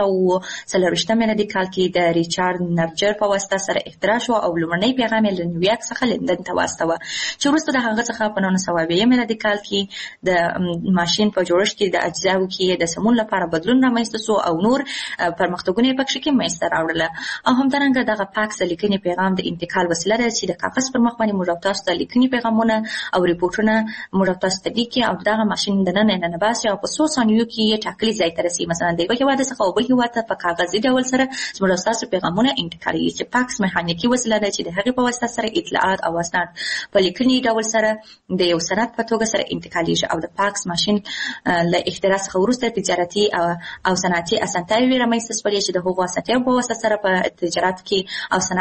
R: 1940 میلادي کال کې د ریچارډ نرجر په واسطه سره اختراع شو او لومړنی پیغام یې له نیویارک څخه لندن ته واستوه چې وروسته د هغه څخه په 1940 میلادي کال کې د ماشین په جوړښت کې د اجزاو کې د سمون لپاره بدلون رامنځته شو او نور پرمختګونه یې پکې منځته راوړله. او همدارنګه دغه فاکس لیکنې پیغام د انتقال وسیله ده چې د کاغذ پر مخ باندې موږ تاسو ته لیکنې پیغامونه او ریپورټونه موږ تاسو ته لیکي او دغه ماشین د نن باسي او په 100 ثانیو کې یې ټاکلي ځای ته رسي. مثلا د یو هېواد څخه بل هېواد ته په کاغذي ډول سره موږ تاسو پیغامونه انتقالوي چې فاکس میخانیکي وسیله ده چې د هغې په واسطه سره اطلاعات او اسناد په لیکنې ډول سره د یو سند په توګه سره انتقالېږي. او د فاکس ماشین له اختراع څخه وروسته تجارتي او صنعتي اسانتیاوې رامنځته شولې چې د هغو اسانتیاوو په واسطه سره په تجارت کې او صنعت کې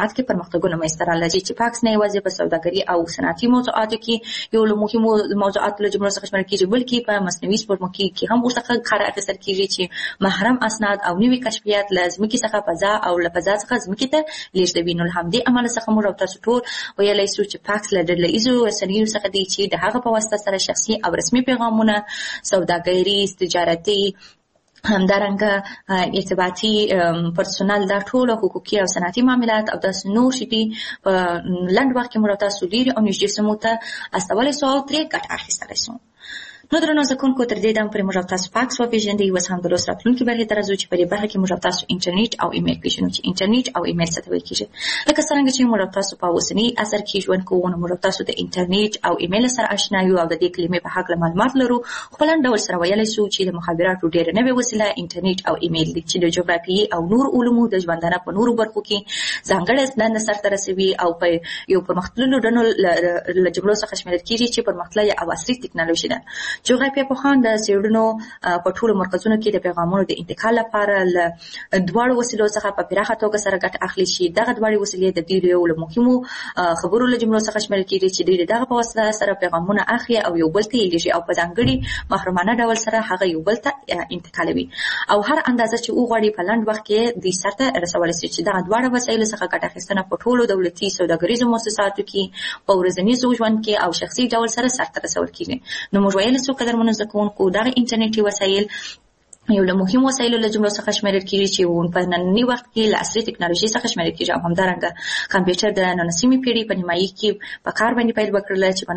R: پرمختګونه منځته راغلل چې پاکس نه یوازې په سوداګري او صنعتي موضوعاتو کې یو له مهمو موضوعاتو له جملو څخه شمېرل کېږي، بلکې په مصنوعي سپوږمکۍ کې هم ورڅخه کار اخیستل کېږي چې محرم اسناد او نوي کشفیات له ځمکې څخه فضا او له فضا څخه ځمکې ته لېږدوي. نو له همدې امله څخه موږ او تاسو ټول ویلی شو چې پاکس له ډله ایزو رسنیو څخه دی چې د هغه په واسطه سره شخصي او رسمي پیغامونه، سوداګریز، تجارتي، همدارنګه ارتباطي، پرسونل، دا ټول حقوقي او صنعتي معاملات او داسې نور شي دي په لنډ وخت کې موږ تاسو ډېر او نږدې سیمو ته استولی سو او ترې ګټه اخیستلی سو. نو درنو زده کوونکو تر دې دمه پورې موږ تاسو پاکس وپېژندئ. اوس هم د لوست راتلونکي برخې ته راځو چې په دې برخه کې موږ تاسو انټرنیټ او ایمیل پېژنو چې انټرنیټ او ایمیل څه ته ویل کېږي. لکه څرنګه چې موږ تاسو په اوسني عصر کې ژوند کوو، نو موږ تاسو د انټرنیټ او ایمیل سره آشنا یو او د دې کلمې په هکله معلومات لرو. خو په لنډ ډول سره ویلی شو چې د مخابراتو ډېره نوې وسیله انټرنیټ او ایمیل دي چې د جغرافیې او نورو علومو د ژوندانه په نورو برخو کې ځانګړې دنده سرته رسوي او په یو پرمختللو ډنو له جملو څخه شمېرل کېږي چې پرمختللې او عصري ټکنالوژي ده. جغرافیه پوهان د څېړنو په ټولو مرکزونو کې د پیغامونو د انتقال لپاره له دواړو وسیلو څخه په پراخه توګه سره ګټه اخلي چې دغه دواړې وسیلې د دې یو له مهمو خبرو له جملو څخه شمېرل کېږي چې دوی دغه په واسطه سره پیغامونه اخلي او یو بل ته یې لېږي او په ځانګړي محرمانه ډول سره هغه یو بل ته انتقالوي او هر اندازه چې وغواړي په لنډ وخت کې دوی سرته رسولی شي چې دغه دواړه وسایلو څخه ګټه اخیستنه په ټولو دولتي سوداګریزو مؤسساتو کې په ورځنیزو ژوند کې او شخصي ډول سره سرته رسول کېږي. نو موږ ویلی شو قدرمنو زده کوونکو دغه انټرنیټي وسایل یو له مهمو وسایلو له جملو څخه شمېرل کېږي چې په ننني وخت کې له عصري ټکنالوژۍ څخه شمېرل کېږي او همدارنګه کمپیوټر د 19مې پیړۍ په نیمایي کې په کار باندې پیل وکړله چې په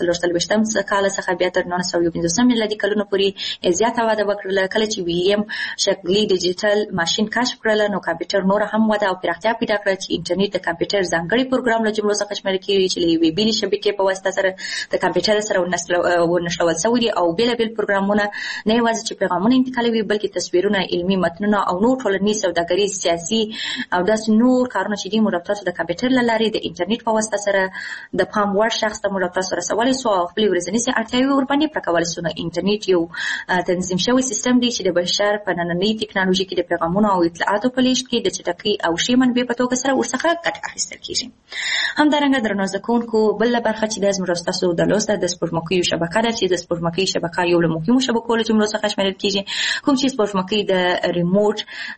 R: 1940 کال څخه بیا تر 1915 میلادي کلونو پورې زیاته وده وکړله. کله چې ویلیم شکلي ډیجیټل ماشین کشف کړله نو کمپیوټر نور هم وده او پراختیا پیدا کړه چې انټرنیټ د کمپیوټر ځانګړي پروګرام له جملو څخه شمېرل کېږي چې له یوې بېلې شبکې په واسطه سره د کمپیوټر سره ونښلول شوي دي او بېلابېل پروګرامونه نه یوازې چې پیغامونه انتقالوي بلکې تصویرونه، علمي متنونه او نور ټولنیز، سوداګریز، سیاسي او داسې نور کارونه چې دي موږ تاسو د کمپیوټر له لارې د انټرنیټ په واسطه سره د پام وړ شخص ته موږ تاسو رسولی سو او خپلې ورځنیزې اړتیاوې ورباندې پوره کولی سو. نو انټرنیټ یو تنظیم شوی سیستم دی چې د بشر په نننۍ ټکنالوژي کې د پیغامونو او اطلاعاتو په لیږد کې د چټکۍ او ښې منبع په توګه سره ورڅخه ګټه اخیستل کېږي. همدارنګه درنو زده کوونکو بله برخه چې دا زموږ ستاسو د لوست د سپوږمکیو شبکه ده چې د سپوږمکۍ شبکه یو له مهمو شبکو له جملو څخه شمېرل کېږي کوم چې سپوږمکۍ د ریموټ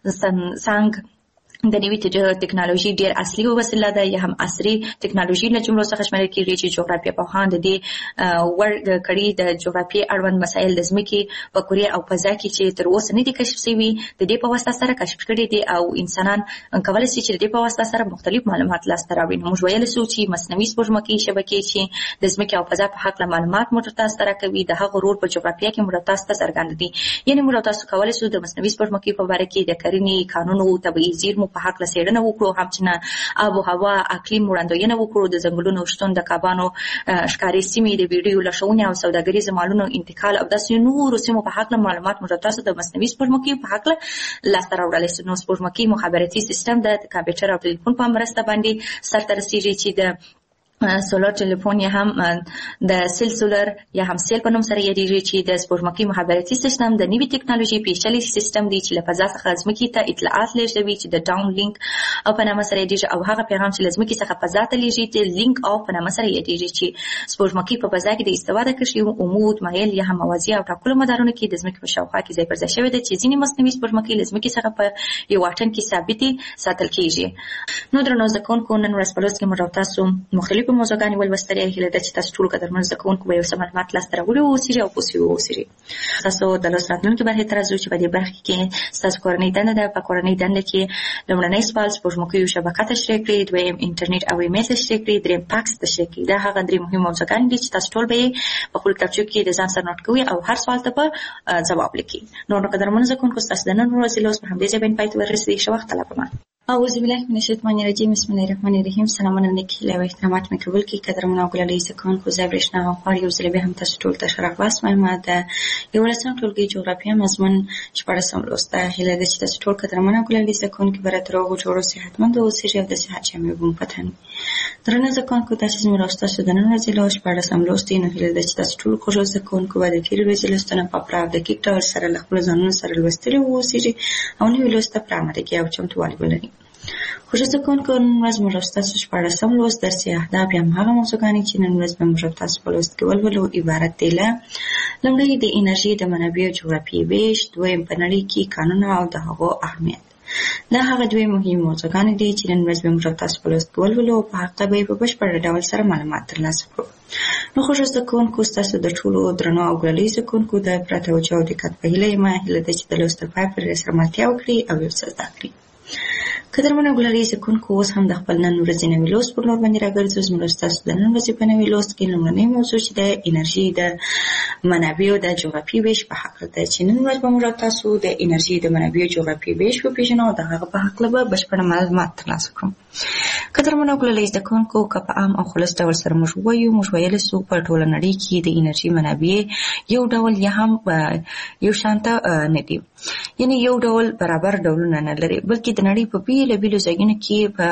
R: سنگ د نوې ټکنالوژي ډېر اصلي وسیله ده یا هم عصري ټکنالوژي له جملو څخه شمېرل کېږي چې جغرافیه پوهان د دې ور کړي د جغرافیې اړوند مسایل د ځمکې په کورې او فضا کې چې تر اوسه نه دي کشف شوي د دې په واسطه سره کشف کړي دي او انسانان کولی شي چې د دې په واسطه سره مختلف معلومات لاسته راوړي. نو موږ ویلی شو چې مصنوعي سپوږمکۍ شبکې چې د ځمکې او فضا په هکله معلومات موږ تاسو ته راکوي د هغه رول په جغرافیه کې موږ تاسو ته څرګند دي. یعنې موږ تاسو کولی شو د مصنوعي سپوږمکۍ په باره کې د کرنې، کانونو، طبیعي زیرمو په هکله څېړنه وکړو، همچنان آب و هوا، اقلیم وړاندوینه وکړو، د ځنګلونو شتون، د کبانو ښکاري سیمې، د ویډیو لارښوونې او سوداګریزو مالونو انتقال او داسې نورو سیمو په هکله معلومات موږ تاسو د مصنوعي سپوږمکۍ په هکله لاسته راوړلی شو. نو سپوږمکۍ مخابراتي سیستم د کمپیوټر او ټلیفون په مرسته باندې سرته رسېږي چې د سولر ټلیفون یا هم د سیل سولر یا هم سیل په نوم سره یادېږي چې د سپوږمکۍ مخابراتي سیستم د نوې ټکنالوژي پیچلی سیستم دی چې له فضا څخه ځمکې ته اطلاعات لېږدوي چې د ډاون لینک او په نامه سره یادېږي او هغه پیغام چې له ځمکې څخه فضا ته لېږي د لینک او په نامه سره یادېږي چې سپوږمکۍ په فضا کې د استوا د کشف عمود، مایل یا هم موازي او ټاکلو مدارونو کې د ځمکې په شاوخوا کې ځای پر ځای شوې ده چې ځینې مصنوعي سپوږمکۍ له ځمکې څخه په یو واټن کې ثابتې ساتل کېږي. نو درنو زده کوونکو نن ورځ په لوست کې موږ تاسو مختلفو موضوعګانې ولوستلې. هیله ده چې تاسو ټول قدرمن زده کوونکو به یو څه معلومات لاسته راوړي واوسئ او پوه شوي واوسئ. تاسو د لوست راتلونکي برخې ته راځو چې په دې برخه کې ستاسو کورنۍ دنده ده. په کورنۍ دنده کې لومړنی سوال سپوږمکیو شبکه تشریح کړئ، دویم انټرنیټ او ایمیل تشریح کړئ، دریم پاکس تشریح کړئ. دا هغه درې مهم موضوعګانې دي چې تاسو ټول به یې په خپلو کتابچو کې د ځان سره نوټ کوئ او هر سوال ته به ځواب لیکئ. نو قدرمن زده کوونکو ستاسو د نن ورځې لوست په همدې ځای باندې پای ته ورسېدی. ښه وخت طلبم. اعوذ بالله من الشیطان الرجیم. بسم الله الرحمن الرحیم. سلامونه نیکي له احترامات مې قبول کړئ. قدرمن او ګلالي زده کوونکو زه برېښنا غوښار یو ځل بیا هم تاسو ټول ته ښه راغلاست وایم. د 11 ټولګي جغرافیه مضمون 14 لوست ده. هیله ده چې تاسو ټول قدرمن او ګلالي زده کوونکي به راته روغ جوړ صحتمند اوسئ او د صحت جامې به مو په تن وي. درنو زده کوونکو تاسو زموږ او ستاسو د نن ورځې لوست 14 لوست دی. نو هیله ده چې تاسو ټول خوږ زده کوونکو به د تېرې ورځې لوستونه په پوره او دقیق ډول سره له خپلو ځانونو سره لوستلي واوسئ او نوي لوست ته پوره آمادګي او چمتووالی ولرئ. خوش زکونکو نن ورځ موږ تاسو شپږم لوست درسي اهداف یا هغه موضوعګانې چې نن ورځ به موږ تاسو په لوست کې ولولو عبارت دي له لومړی د انرژي د منابعو جغرافیایي ویش، دویم په نړۍ کې قانون او د هغو اهمیت. دا هغه دوی مهمه موضوعګانې دي چې نن ورځ به موږ تاسو په لوست کې ولولو او په هغه به په بشپړ ډول سره معلومات ترلاسه کړو. نو خوش زکونکو تاسو د ټولو درنو او ګلالي زکونکو د پرتوجه او دقت په هیله یم چې د لوست په پای سره ملتیا وکړي او یو څه زده کړي. قدرمنو ګلالي زکونکو اوس هم د خپل نن ورځې نوي لوست پر لور باندې راګرځو. زموږ تاسو د نن ورځې په نوي لوست کې لومړنۍ موضوع چې د انرژي د منابعو د جغرافیایي ویش په هکله ده چې نن ورځ به موږ تاسو د انرژي د منابعو جغرافیایي ویش وپېژنو او د هغه په هکله به بشپړ معلومات ترلاسه کړو. قدرمنو ګلالي زکونکو که په عام او خلاص ډول سره موږ ویلی سو په ټوله نړۍ کې د انرژي منابع یو ډول یا هم یو شانته نه دي، یعنی یو ډول برابر ډولونه نه لري، بلکې د نړۍ په بیلابیلو ځایونو کې په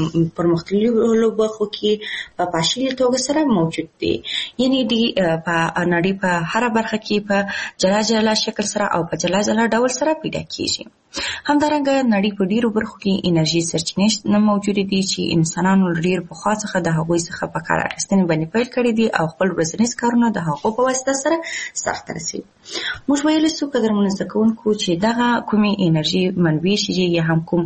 R: پرمختللو برخو کې په پاشلې توګه سره موجود دي، یعنی په نړۍ په هره برخه کې په جلا جلا شکل سره او په جلا جلا ډول سره پیدا کیږي. همدارنګه نړۍ په ډیرو برخو کې انرژي سرچینې موجود دي چې انسانانو ډیر پخوا څخه د هغوی څخه په کار اخیستنې باندې پیل کړي دي او خپل ورځنیز کارونه د هغو په واسطه سره سرته رسوي. موږ ویلی سو قدرمنو زده کوونکو چې دغه کومې انرژي منبع چې یا هم کوم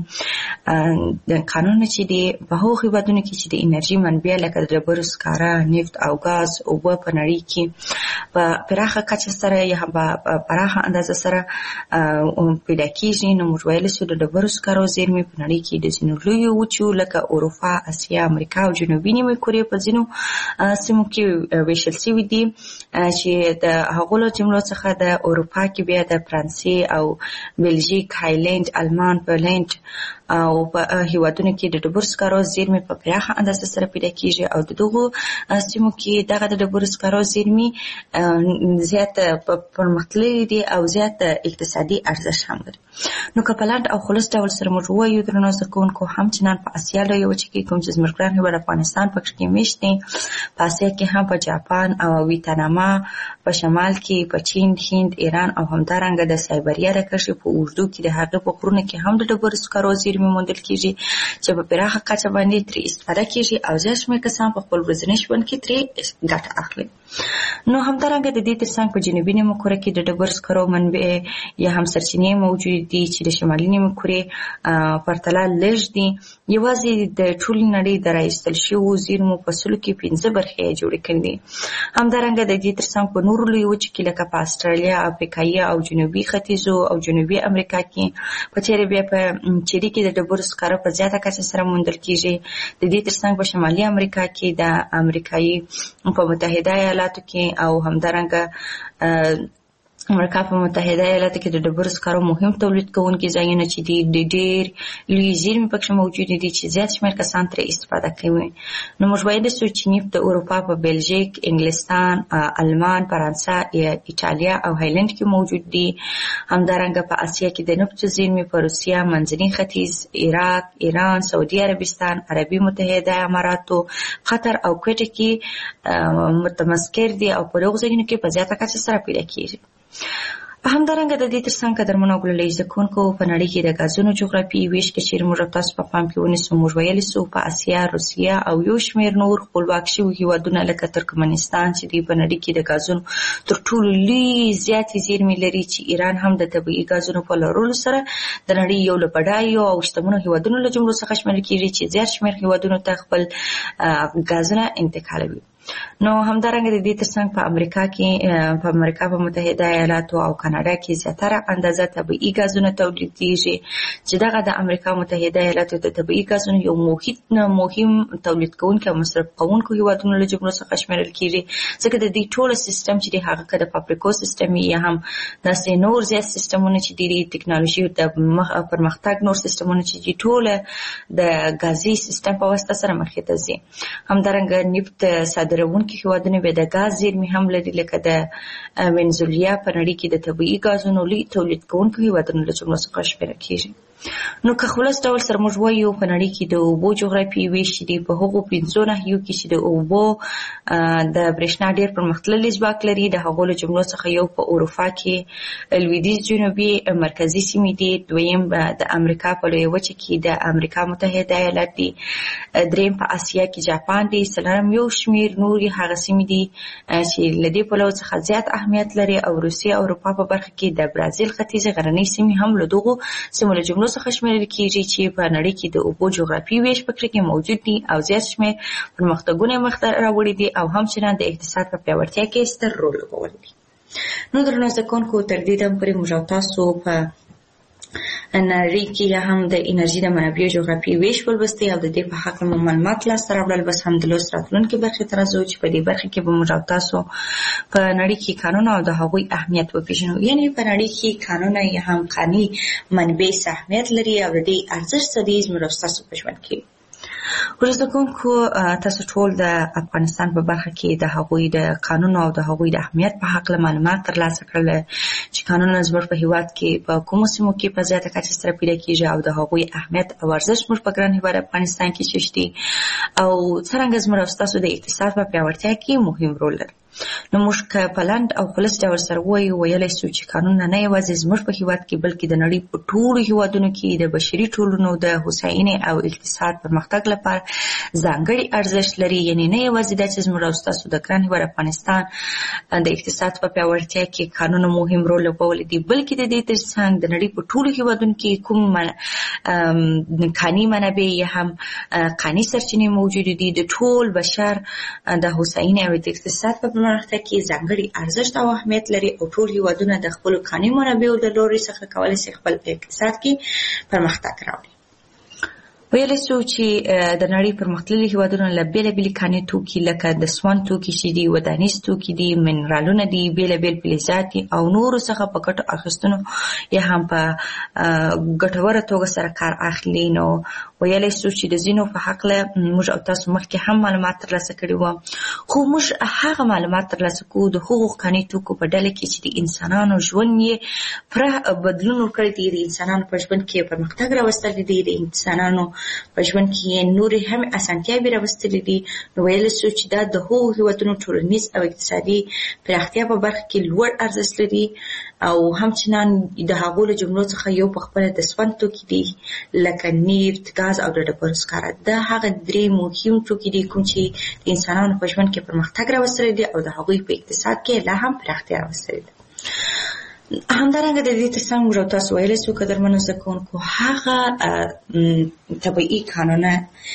R: قانونونه چې دي په هغو هېوادونو کې چې د انرژي منبع لکه د ډبرو سکاره، نفت او ګاز، اوبه په نړۍ کې په پراخه کچه سره یا هم په پراخه اندازه سره پیدا کیږي. نو موږ ویلی سو د ډبرو سکارو زیرمې په نړۍ کې د ځینو لویو وچو لکه اروپا، اسیا، امریکا او جنوبي نیمه کورې په ځینو سیمو کې ویشل شوي دي چې د هغو له جملو څخه د اروپا کې بیا د فرانسې او بلژیک، هایلند، آلمان، پولنډ او په هیوادونو کې د ډبرو سکارو زیرمې په پراخه اندازه سره پیدا کیږي او د دغو سیمو کې دغه د ډبرو سکارو زیرمې زیات پرمختللي دي او زیات اقتصادي ارزښت هم لري. نو که په لنډ او خلاص ډول سره موږ ووایو درنو زده کوونکو، همچنان په اسیا لویه وچه کې کوم چې زموږ ګران هېواد افغانستان پکې کې میشت دی، په اسیا کې هم په جاپان او ویتناما، په شمال کې په چین، هند، ایران او همدارنګه د سایبریا د کرښې په اوږدو کې د هغې په غرونو کې هم د ډبرو سکارو زیرمې موندل کیږي چې په پراخه کچه باندې ترې استفاده کیږي او زیات شمېر کسان په خپل ورځني ژوند کې ترې ګټه اخلي. نو همدارنګه د دې ترڅنګ په جنوبي نیمه کوره کې د ډبرو سکارو منبع یا هم سرچینې موجود دي چې د شمالي نیمه کورې پرتله لږ دي. یوازې د ټولې نړۍ د راایستل شویو زیرمو په سلو کې 15 برخې جوړې کړي دي. همدارنګه د دې ترڅنګ په نورو لویو وچو کې لکه په استرالیا، افریقایي او جنوبي ختیځو او جنوبي امریکا کې په چیرې بیا په چیرې کې د ډبرو سکاره په زیاته کچه سره موندل کیږي. د دې ترڅنګ په شمالي امریکا کې د امریکایي په متحده ایالاتو کې او همدارنګه امریکا په متحده ایالاتو کې د ډبرو سکارو مهم تولید کوونکي ځایونه چې دي د ډېر لوی زیرمې پکې موجود دي چې زیات شمېر کسان ترې استفاده کوي. نو موږ ویلی سو چې نفت د اروپا په بلژیک، انګلستان، آلمان، فرانسه، ایټالیا او هایلند کې موجود دي. همدارنګه په اسیا کې د نفتو زیرمې په روسیه، منځني ختیځ، عراق، ایران، سعودي عربستان، عربي متحده اماراتو، قطر او کویټ کې متمسکر دي او په دغو ځایونو کې په زیاته کچه سره پیدا کیږي. همدارنګه د دې ترڅنګ قدرمنو ګلالي زده کوونکو په نړۍ کې د غازونو جغرافیایي ویش که چیرې موږ تاسو په پام کې ونیسو، موږ ویلی سو په اسیا، روسیه او یو شمېر نور خپلواک شوي هېوادونه لکه ترکمنستان چې دوی په نړۍ کې د غازونو تر ټولو لوی زیاتې زیرمې لري، چې ایران هم د طبیعي غازونو په لرلو سره د نړۍ یو له بډایو او شتمنو هېوادونو له جملو څخه شمیرل کېږي چې زیات شمېر هېوادونو ته خپل غازونه انتقالوي. نو همدارنګه د دې ترڅنګ په امریکا په متحده ایالاتو او کاناډا کې زیاتره اندازه طبیعي غازونه تولیدېږي چې دغه د امریکا متحده ایالاتو د طبیعي غازونو یو مهم تولید کوونکی او مصرف کوونکو هېوادونو له جملو څخه شمیرل کېږي، ځکه د دې ټوله سیستم چې د هغه که د فابریکو سیستم یا هم داسې نور زیات سیستمونه چې د ټکنالوژي د پرمختګ نور سیستمونه چې ټوله د غازي سیستم په واسطه سره مخې ته ځي. همدارنګه نفت صادروونکي هېوادونه بیا د ګاز زیرمې هم لري، لکه د وینزویلا په نړۍ کې د طبیعي ګازونو لوی تولید کوونکو هېوادونو له جملو څخه شمیرل کېږي. نو که خلاص ډول سره موږ وایو په نړۍ کې د اوبو جغرافیایي ویش چې دی په هغو 15 ناحیو کې چې د اوبو د برېښنا ډېر پرمختللی ځواک لري، د هغو له جملو څخه یو په اروپا کې لویدیځ جنوبي مرکزي سیمې دي، دویم د امریکا په لویه وچه کې د امریکا متحده ایالات دي، دریم په اسیا کې جاپان دی، څلورم یو شمېر نورې هغه سیمې دي چې له دې پلوه څخه زیات اهمیت لري، او روسیې او اروپا په برخه کې د برازیل ختیځې غرنۍ سیمې هم له دغو سیمو له جملو څخه شمیرل کېږي چې په نړۍ کې د اوبو جغرافیایي ویش په کې موجود دي او زیات شمېر پرمختګونه مخته راوړي دي او همچنان د اقتصاد په پیاوړتیا کې ستر رول لوبولی دي. نو درنو زده کوونکو تر دې دم پورې موږ او تاسو په نړۍ کې یا هم د انرژي د منابعو جغرافیایي ویش ولوستی او د دې په حق مو معلومات لاسته راوړل. بس هم د لوست راتلونکې برخې ته راځو چې په دې برخه کې به موږ او تاسو په نړۍ کې قانون او د هغوی اهمیت وپېژنو. یعنې په نړۍ کې قانون یا هم قانوني منبع څه اهمیت لري او د دې ارزښت څه دی زموږ او ستاسو په ژوند کې. ورزده کوونکو تاسو ټول د افغانستان په برخه کې د هغوی د قانون او د هغوی د اهمیت په حق معلومات ترلاسه کړل چې قانون زموږ په هیواد کې په کومو سیمو کې په زیاته کچه سره پیدا کېږي او د هغوی اهمیت او ارزښت زموږ په ګران هیواد افغانستان کې څه دي او څرنګه زموږ او ستاسو د اقتصاد په پیاوړتیا کې مهم رول لري. نو موږ که په لنډ او خلاص ډول سره ویلی سو چې قانونونه نه یوازې زموږ په هیواد کې بلکې د نړۍ په ټولو هیوادونو کې د بشري ټولنو د هوساینې او اقتصاد پرمختګ لپاره ځانګړي ارزښت لري. یعنې نه یوازې دا چې زموږ او ستاسو د ګران هیواد افغانستان د اقتصاد په پیاوړتیا کې قانونونه مهم رول لوبولی دي بلکې د دې ترڅنګ د نړۍ په ټولو هیوادونو کې کوم قانوني منابع یا هم قانوني سرچینې موجود دي د ټول بشر د هوساینې او اقتصاد په پرمختګ کې ځانګړي ارزښت او اهمیت لري او ټول هیوادونه د خپلو قانوني منابعو د لوري څخه کولی شي خپل اقتصاد کې پرمختګ راوړي. ویلی سو چې د نړۍ پرمختللي هیوادونه له بېلابېلې قانوني توکي لکه د سون توکي چې دي، ودانیز توکي دي، منرالونه دي، بېلابېل فلزات دي او نورو څخه په ګټو اخیستنو یا هم په ګټوره توګه سره کار اخلي. نو ویلی سو چې د ځینو په هکله موږ او تاسو مخکې هم معلومات ترلاسه کړي وو، خو موږ هغه معلومات ترلاسه کوو د هغو قانوني توکو په ډله کې چې د انسانانو ژوند یې پوره بدلون ورکړی دی، د انسانانو په ژوند کې پرمختګ راوستلی دی، د انسانانو په ژوند کې نورې هم اسانتیاوې راوستلې دي. نو ویلی سو چې دا د هغو هیوادونو ټولنیز او اقتصادي پراختیا په برخه کې لوړ ارزښت لري او همچنان د هغو له جملو څخه یو په خپله د سون توکي دي لکه نفت، ګاز او د ډبرو سکاره. دا هغه درې مهم توکي دي کوم چې د انسانانو په ژوند کې پرمختګ راوستلی دی او د هغوی په اقتصاد کې لا هم پراختیا راوستلې ده. همدارنګه د دې ترڅنګ موږ او تاسو ویلی سو قدرمنو زده کوونکو هغه طبیعي قانونه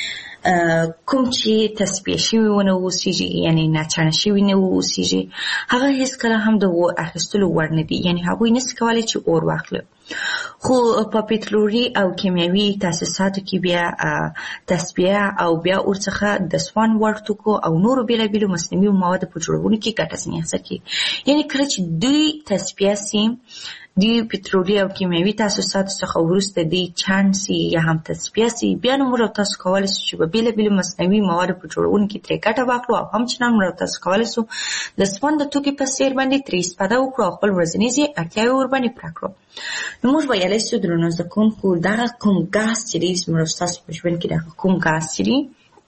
R: کوم چې تصفیه شوي ونه اوسېږي یعنې ناچانه شوي نه اوسېږي هغه هېڅکله هم د اور اخیستلو وړ نه دي. یعنې هغوی نشي کولی چې اور واخلي، خو په پټرولي او کیمیاوي تاسیساتو کې بیا تصفیه او بیا ورڅخه د سون وړ توکو او نورو بېلابېلو مصنوعي موادو په جوړولو کې ګټه ځنې اخیستل کېږي. یعنې کله چې دوی تصفیه سي د پټرولي او کیمیاوي تاسیساتو څخه وروسته د چاڼ سي یا هم تصفیه سي بیا نو موږ او تاسو کولی سو چې په بېلابېلو مصنوعي موادو په جوړولو کې ترې ګټه واخلو او همچنان موږ او تاسو کولی سو د سون د توکي په څېر باندې ترې استفاده وکړو او خپل ورځنیز اړتیاوې ورباندې پوره کړو. نو موږ ویلی سو درنو زده کوونکو دغه کوم ګاز چې دی زموږ او ستاسو په ژوند کې دغه کوم ګاز چې دی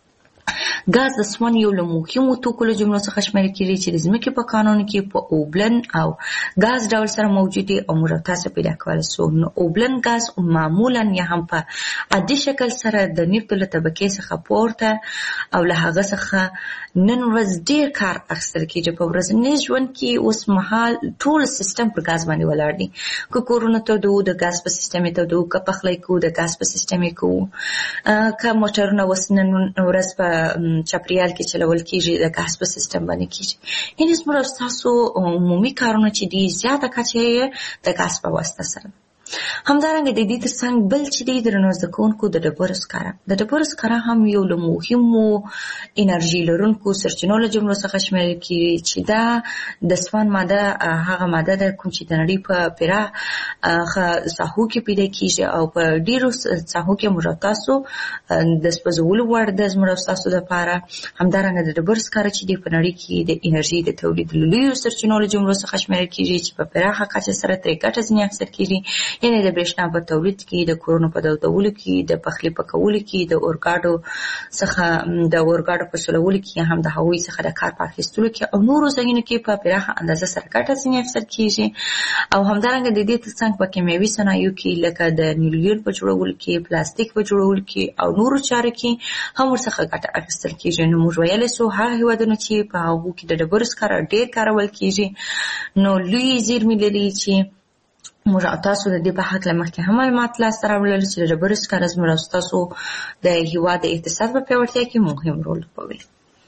R: ګاز د سون یو له مهمو توکو له جملو څخه شمیرل کېږي چې د ځمکې په قانون کې په اوبلن او ګاز ډول سره موجود دي او موږ تاسو پیدا کولی سو. نو اوبلن ګاز معمولا یا هم په عادي شکل سره د نفتو له طبقې څخه پورته او له هغه څخه نن ورځ ډېر کار اخیستل کېږي. په ورځني ژوند کې اوس مهال ټول سیستم پر ګاز باندې ولاړ دي. که کورونه تودوو د ګاز په سیستم یې تودوو، که پخلی کوو د ګاز په سیستم یې کوو، که موټرونه اوس نن ورځ په چاپریال کې چلول کېږي د ګاز په سیستم باندې کېږي. یعنې زموږ او ستاسو عمومي کارونه چې دي زیاته کچه یې د ګاز په واسطه سره. همدارنګه د دې ترڅنګ بل چې دی درنو زده کوونکو د ډبرو سکاره. د ډبرو سکاره هم یو له مهمو انرژي لرونکو سرچینو له جملو څخه شمیرل کېږي چې دا د سون ماده هغه ماده ده کوم چې د نړۍ په پراخه ساحو کې پیدا کېږي او په ډېرو ساحو کې موږ تاسو د سپځولو وړ ده زموږ ستاسو دپاره. همدارنګه د ډبرو سکاره چې دی په نړۍ کې د انرژي د تولید لویو سرچینو له جملو څخه شمیرل کېږي چې په پراخه کچه سره ترې ګټه ځنې اخیستل کېږي. یعنی د برېښنا په تولید کې، د کورونو په دودولو کې، د پخلي په کولو کې، د اورګاډو څخه د اورګاډو په چلولو کې، هم د هغوی څخه د کار په اخیستلو کې او نورو ځایونو کې په پراخه اندازه سره ګټه ځینې اخیستل کېږي. او همدارنګه د دې ترڅنګ په کیمیاوي صنایعو کې لکه د نیلون په جوړولو کې، پلاستیک په جوړولو کې او نورو چارو کې هم ورڅخه ګټه اخیستل کېږي. نو موږ ویلی سو هغه هېوادونه چې په هغو کې د ډبرو سکاره ډېر کارول کېږي نو لوی زیرمې لري چې موږ او تاسو د دې په هکله مخکې هم معلومات لاسته راوړل چې د ډبرو سکاره زموږ او ستاسو د هېواد د اقتصاد په پیاوړتیا کې مهم رول لوبوي.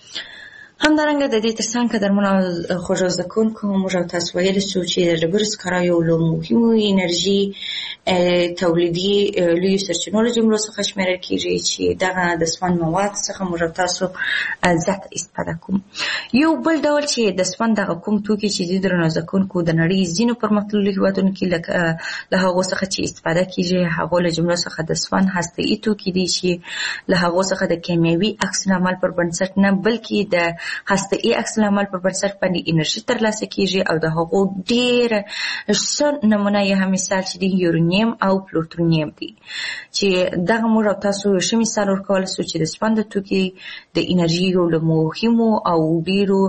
R: همدارنګه د دې ترڅنګ قدرمنو خوږو زده کوونکو موږ او تاسو ویلی سو چې د ډبرو سکاره یو له مهمو انرژي تولیدي لویو سرچینو له جملو څخه شمیرل کېږي چې دغه د سون مواد څخه موږ او تاسو زیاته استفاده کوو. یو بل ډول چې د سون دغه کوم توکي چې دي درنو زده کوونکو د نړۍ ځینو پرمختللو هېوادونو کې له هغو څخه چې استفاده کېږي هغو له جملو څخه د سون هسته‌ایي توکي دي چې له هغو څخه د کیمیاوي عکس العمل پر بنسټ نه بلکې د هسته‌ایي عکس العمل پر بنسټ باندې انرژي ترلاسه کېږي او د هغو ډېره ښه نمونه یې هم مثال چې دی یورانیم او پلوټونیم دي چې دغه موږ او تاسو ښه مثال ورکولی سو چې د سون د توکي د انرژي یو له مهمو او ډېرو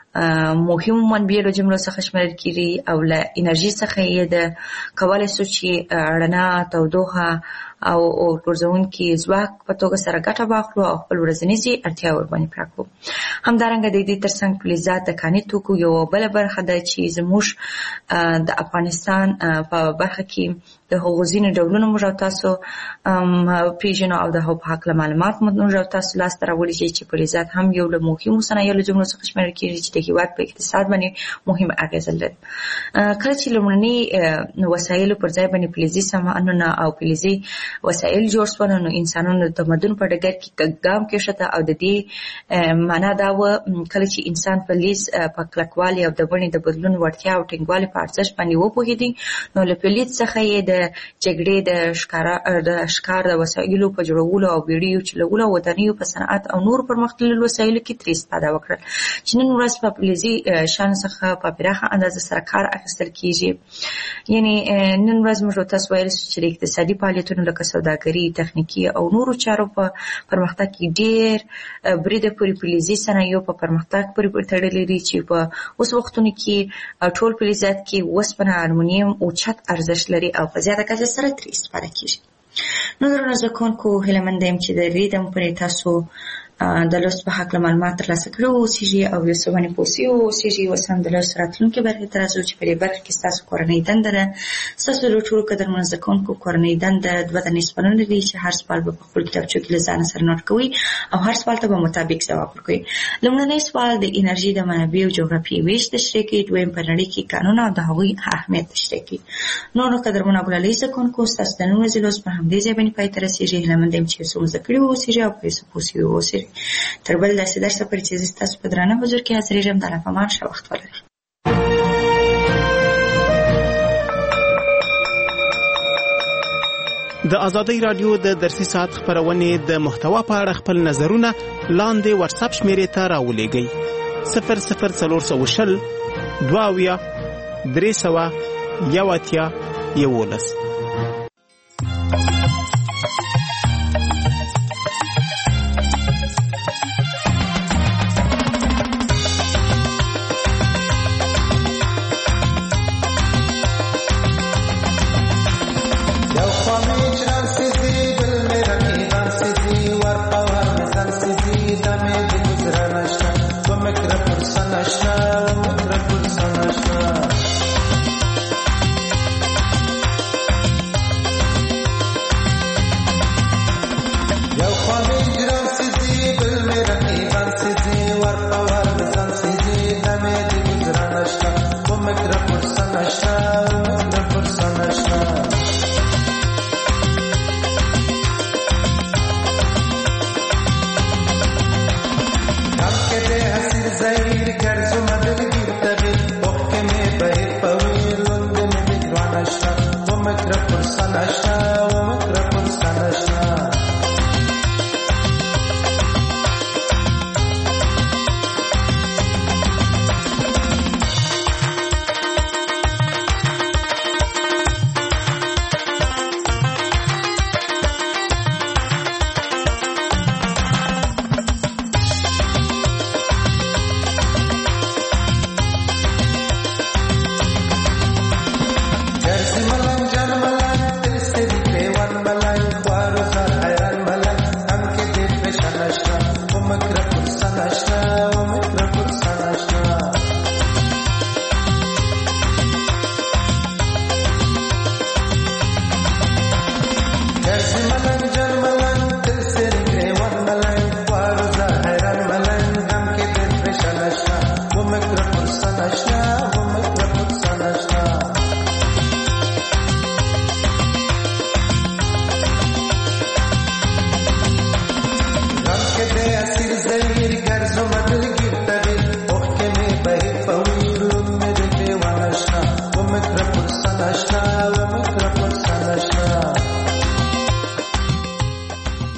R: مهمو منبعو جملو څخه شمیرل کېږي او له انرژي څخه یې د کولی سو چې رڼا، تودوخه او غورځونکي ځواک په توګه سره ګټه واخلو او خپل ورځنیزې اړتیا ورباندې پوره کړو. همدارنګه د دې ترڅنګ فلزات د کاني توکو یوه بله برخه ده چې زموږ د افغانستان په برخه کې د هغو ځینې ډولونه موږ او تاسو پیژنو او د هغو په هکله معلومات موږ او تاسو لاسته راوړي چې فلزات هم یو له مهمو صنایعو له جملو څخه شمیرل کېږي چې د هېواد په اقتصاد باندې مهمه اغېزه لري. کله چې لومړني وسایلو پر ځای باندې فلزي سامانونه او فلزي وسایل جوړ شول نو انسانانو د تمدن په ډګر کې ګام کېښوده او د دې معنا دا وه کله چې انسان فلز په کلکوالي او د بڼې د بدلون وړتیا او ټینګوالي په ارزښت باندې وپوهېدی نو له فلز څخه یې د جګړې د ښکار د وسایلو په جوړولو او بیړیو چلولو او ودانیو په صنعت او نورو پرمختللو وسایلو کې ترې استفاده وکړل چې نن ورځ په فلزي شیانو څخه په پراخه اندازه سره کار اخیستل کېږي. یعنې نن ورځ موږ تاسو ویلی سو چې د اقتصادي فعالیتونو لکه سوداګري، تخنیکي او نورو چارو په پرمختګ کې ډېر بریده پورې فلزي صنایعو په پرمختګ پورې تړلي دي چې په اوس وختونو کې ټول فلزات کې اوسپنه، المونیم اوچت ارزښت لري او په زیاته کچه سره ترې استفاده کېږي. نو درنو زده کوونکو هیله مند یم چې د دې دم پورې تاسو د لوست په هکله معلومات ترلاسه کړي واوسېږي او یو څه باندې پوه سوي واوسېږي. اوس هم د لوست راتلونکې برخې ته راځو چې په دې برخه کې ستاسو کورنۍ دنده ده. ستاسو د ټولو قدرمنو زده کوونکو کورنۍ دنده 2 دانې سوالونه دي چې هر سوال به په خپلو کتابچو کې له ځانه سره نوټ کوئ او هر سوال ته به مطابق ځواب ورکوئ. لومړنی سوال د انرژي د منابعو جغرافیې ویش تشریح کوي. دویم په نړۍ کې قانون او د هغوی اهمیت تشریح کوي. نورو قدرمنو او ګلالۍ زده کوونکو ستاسو د نن ورځې لوست په همدې ځای باندې پای ته رسېږي. هیله مند یم چې یو څه مو زده کړي واوسېږي او په یو څه پوه سوي واوسېږي. تر بل داسې درسه پورې چې زه ستاسو په درانه حضور کې حاضرېږم. د الله په امان، ښه وخت ولرئ.
I: د ازادۍ راډیو د درسي ساعت خپرونې د محتوا په اړه خپل نظرونه لاندې واتساپ شمیرې ته راولېږئ 00420 2 311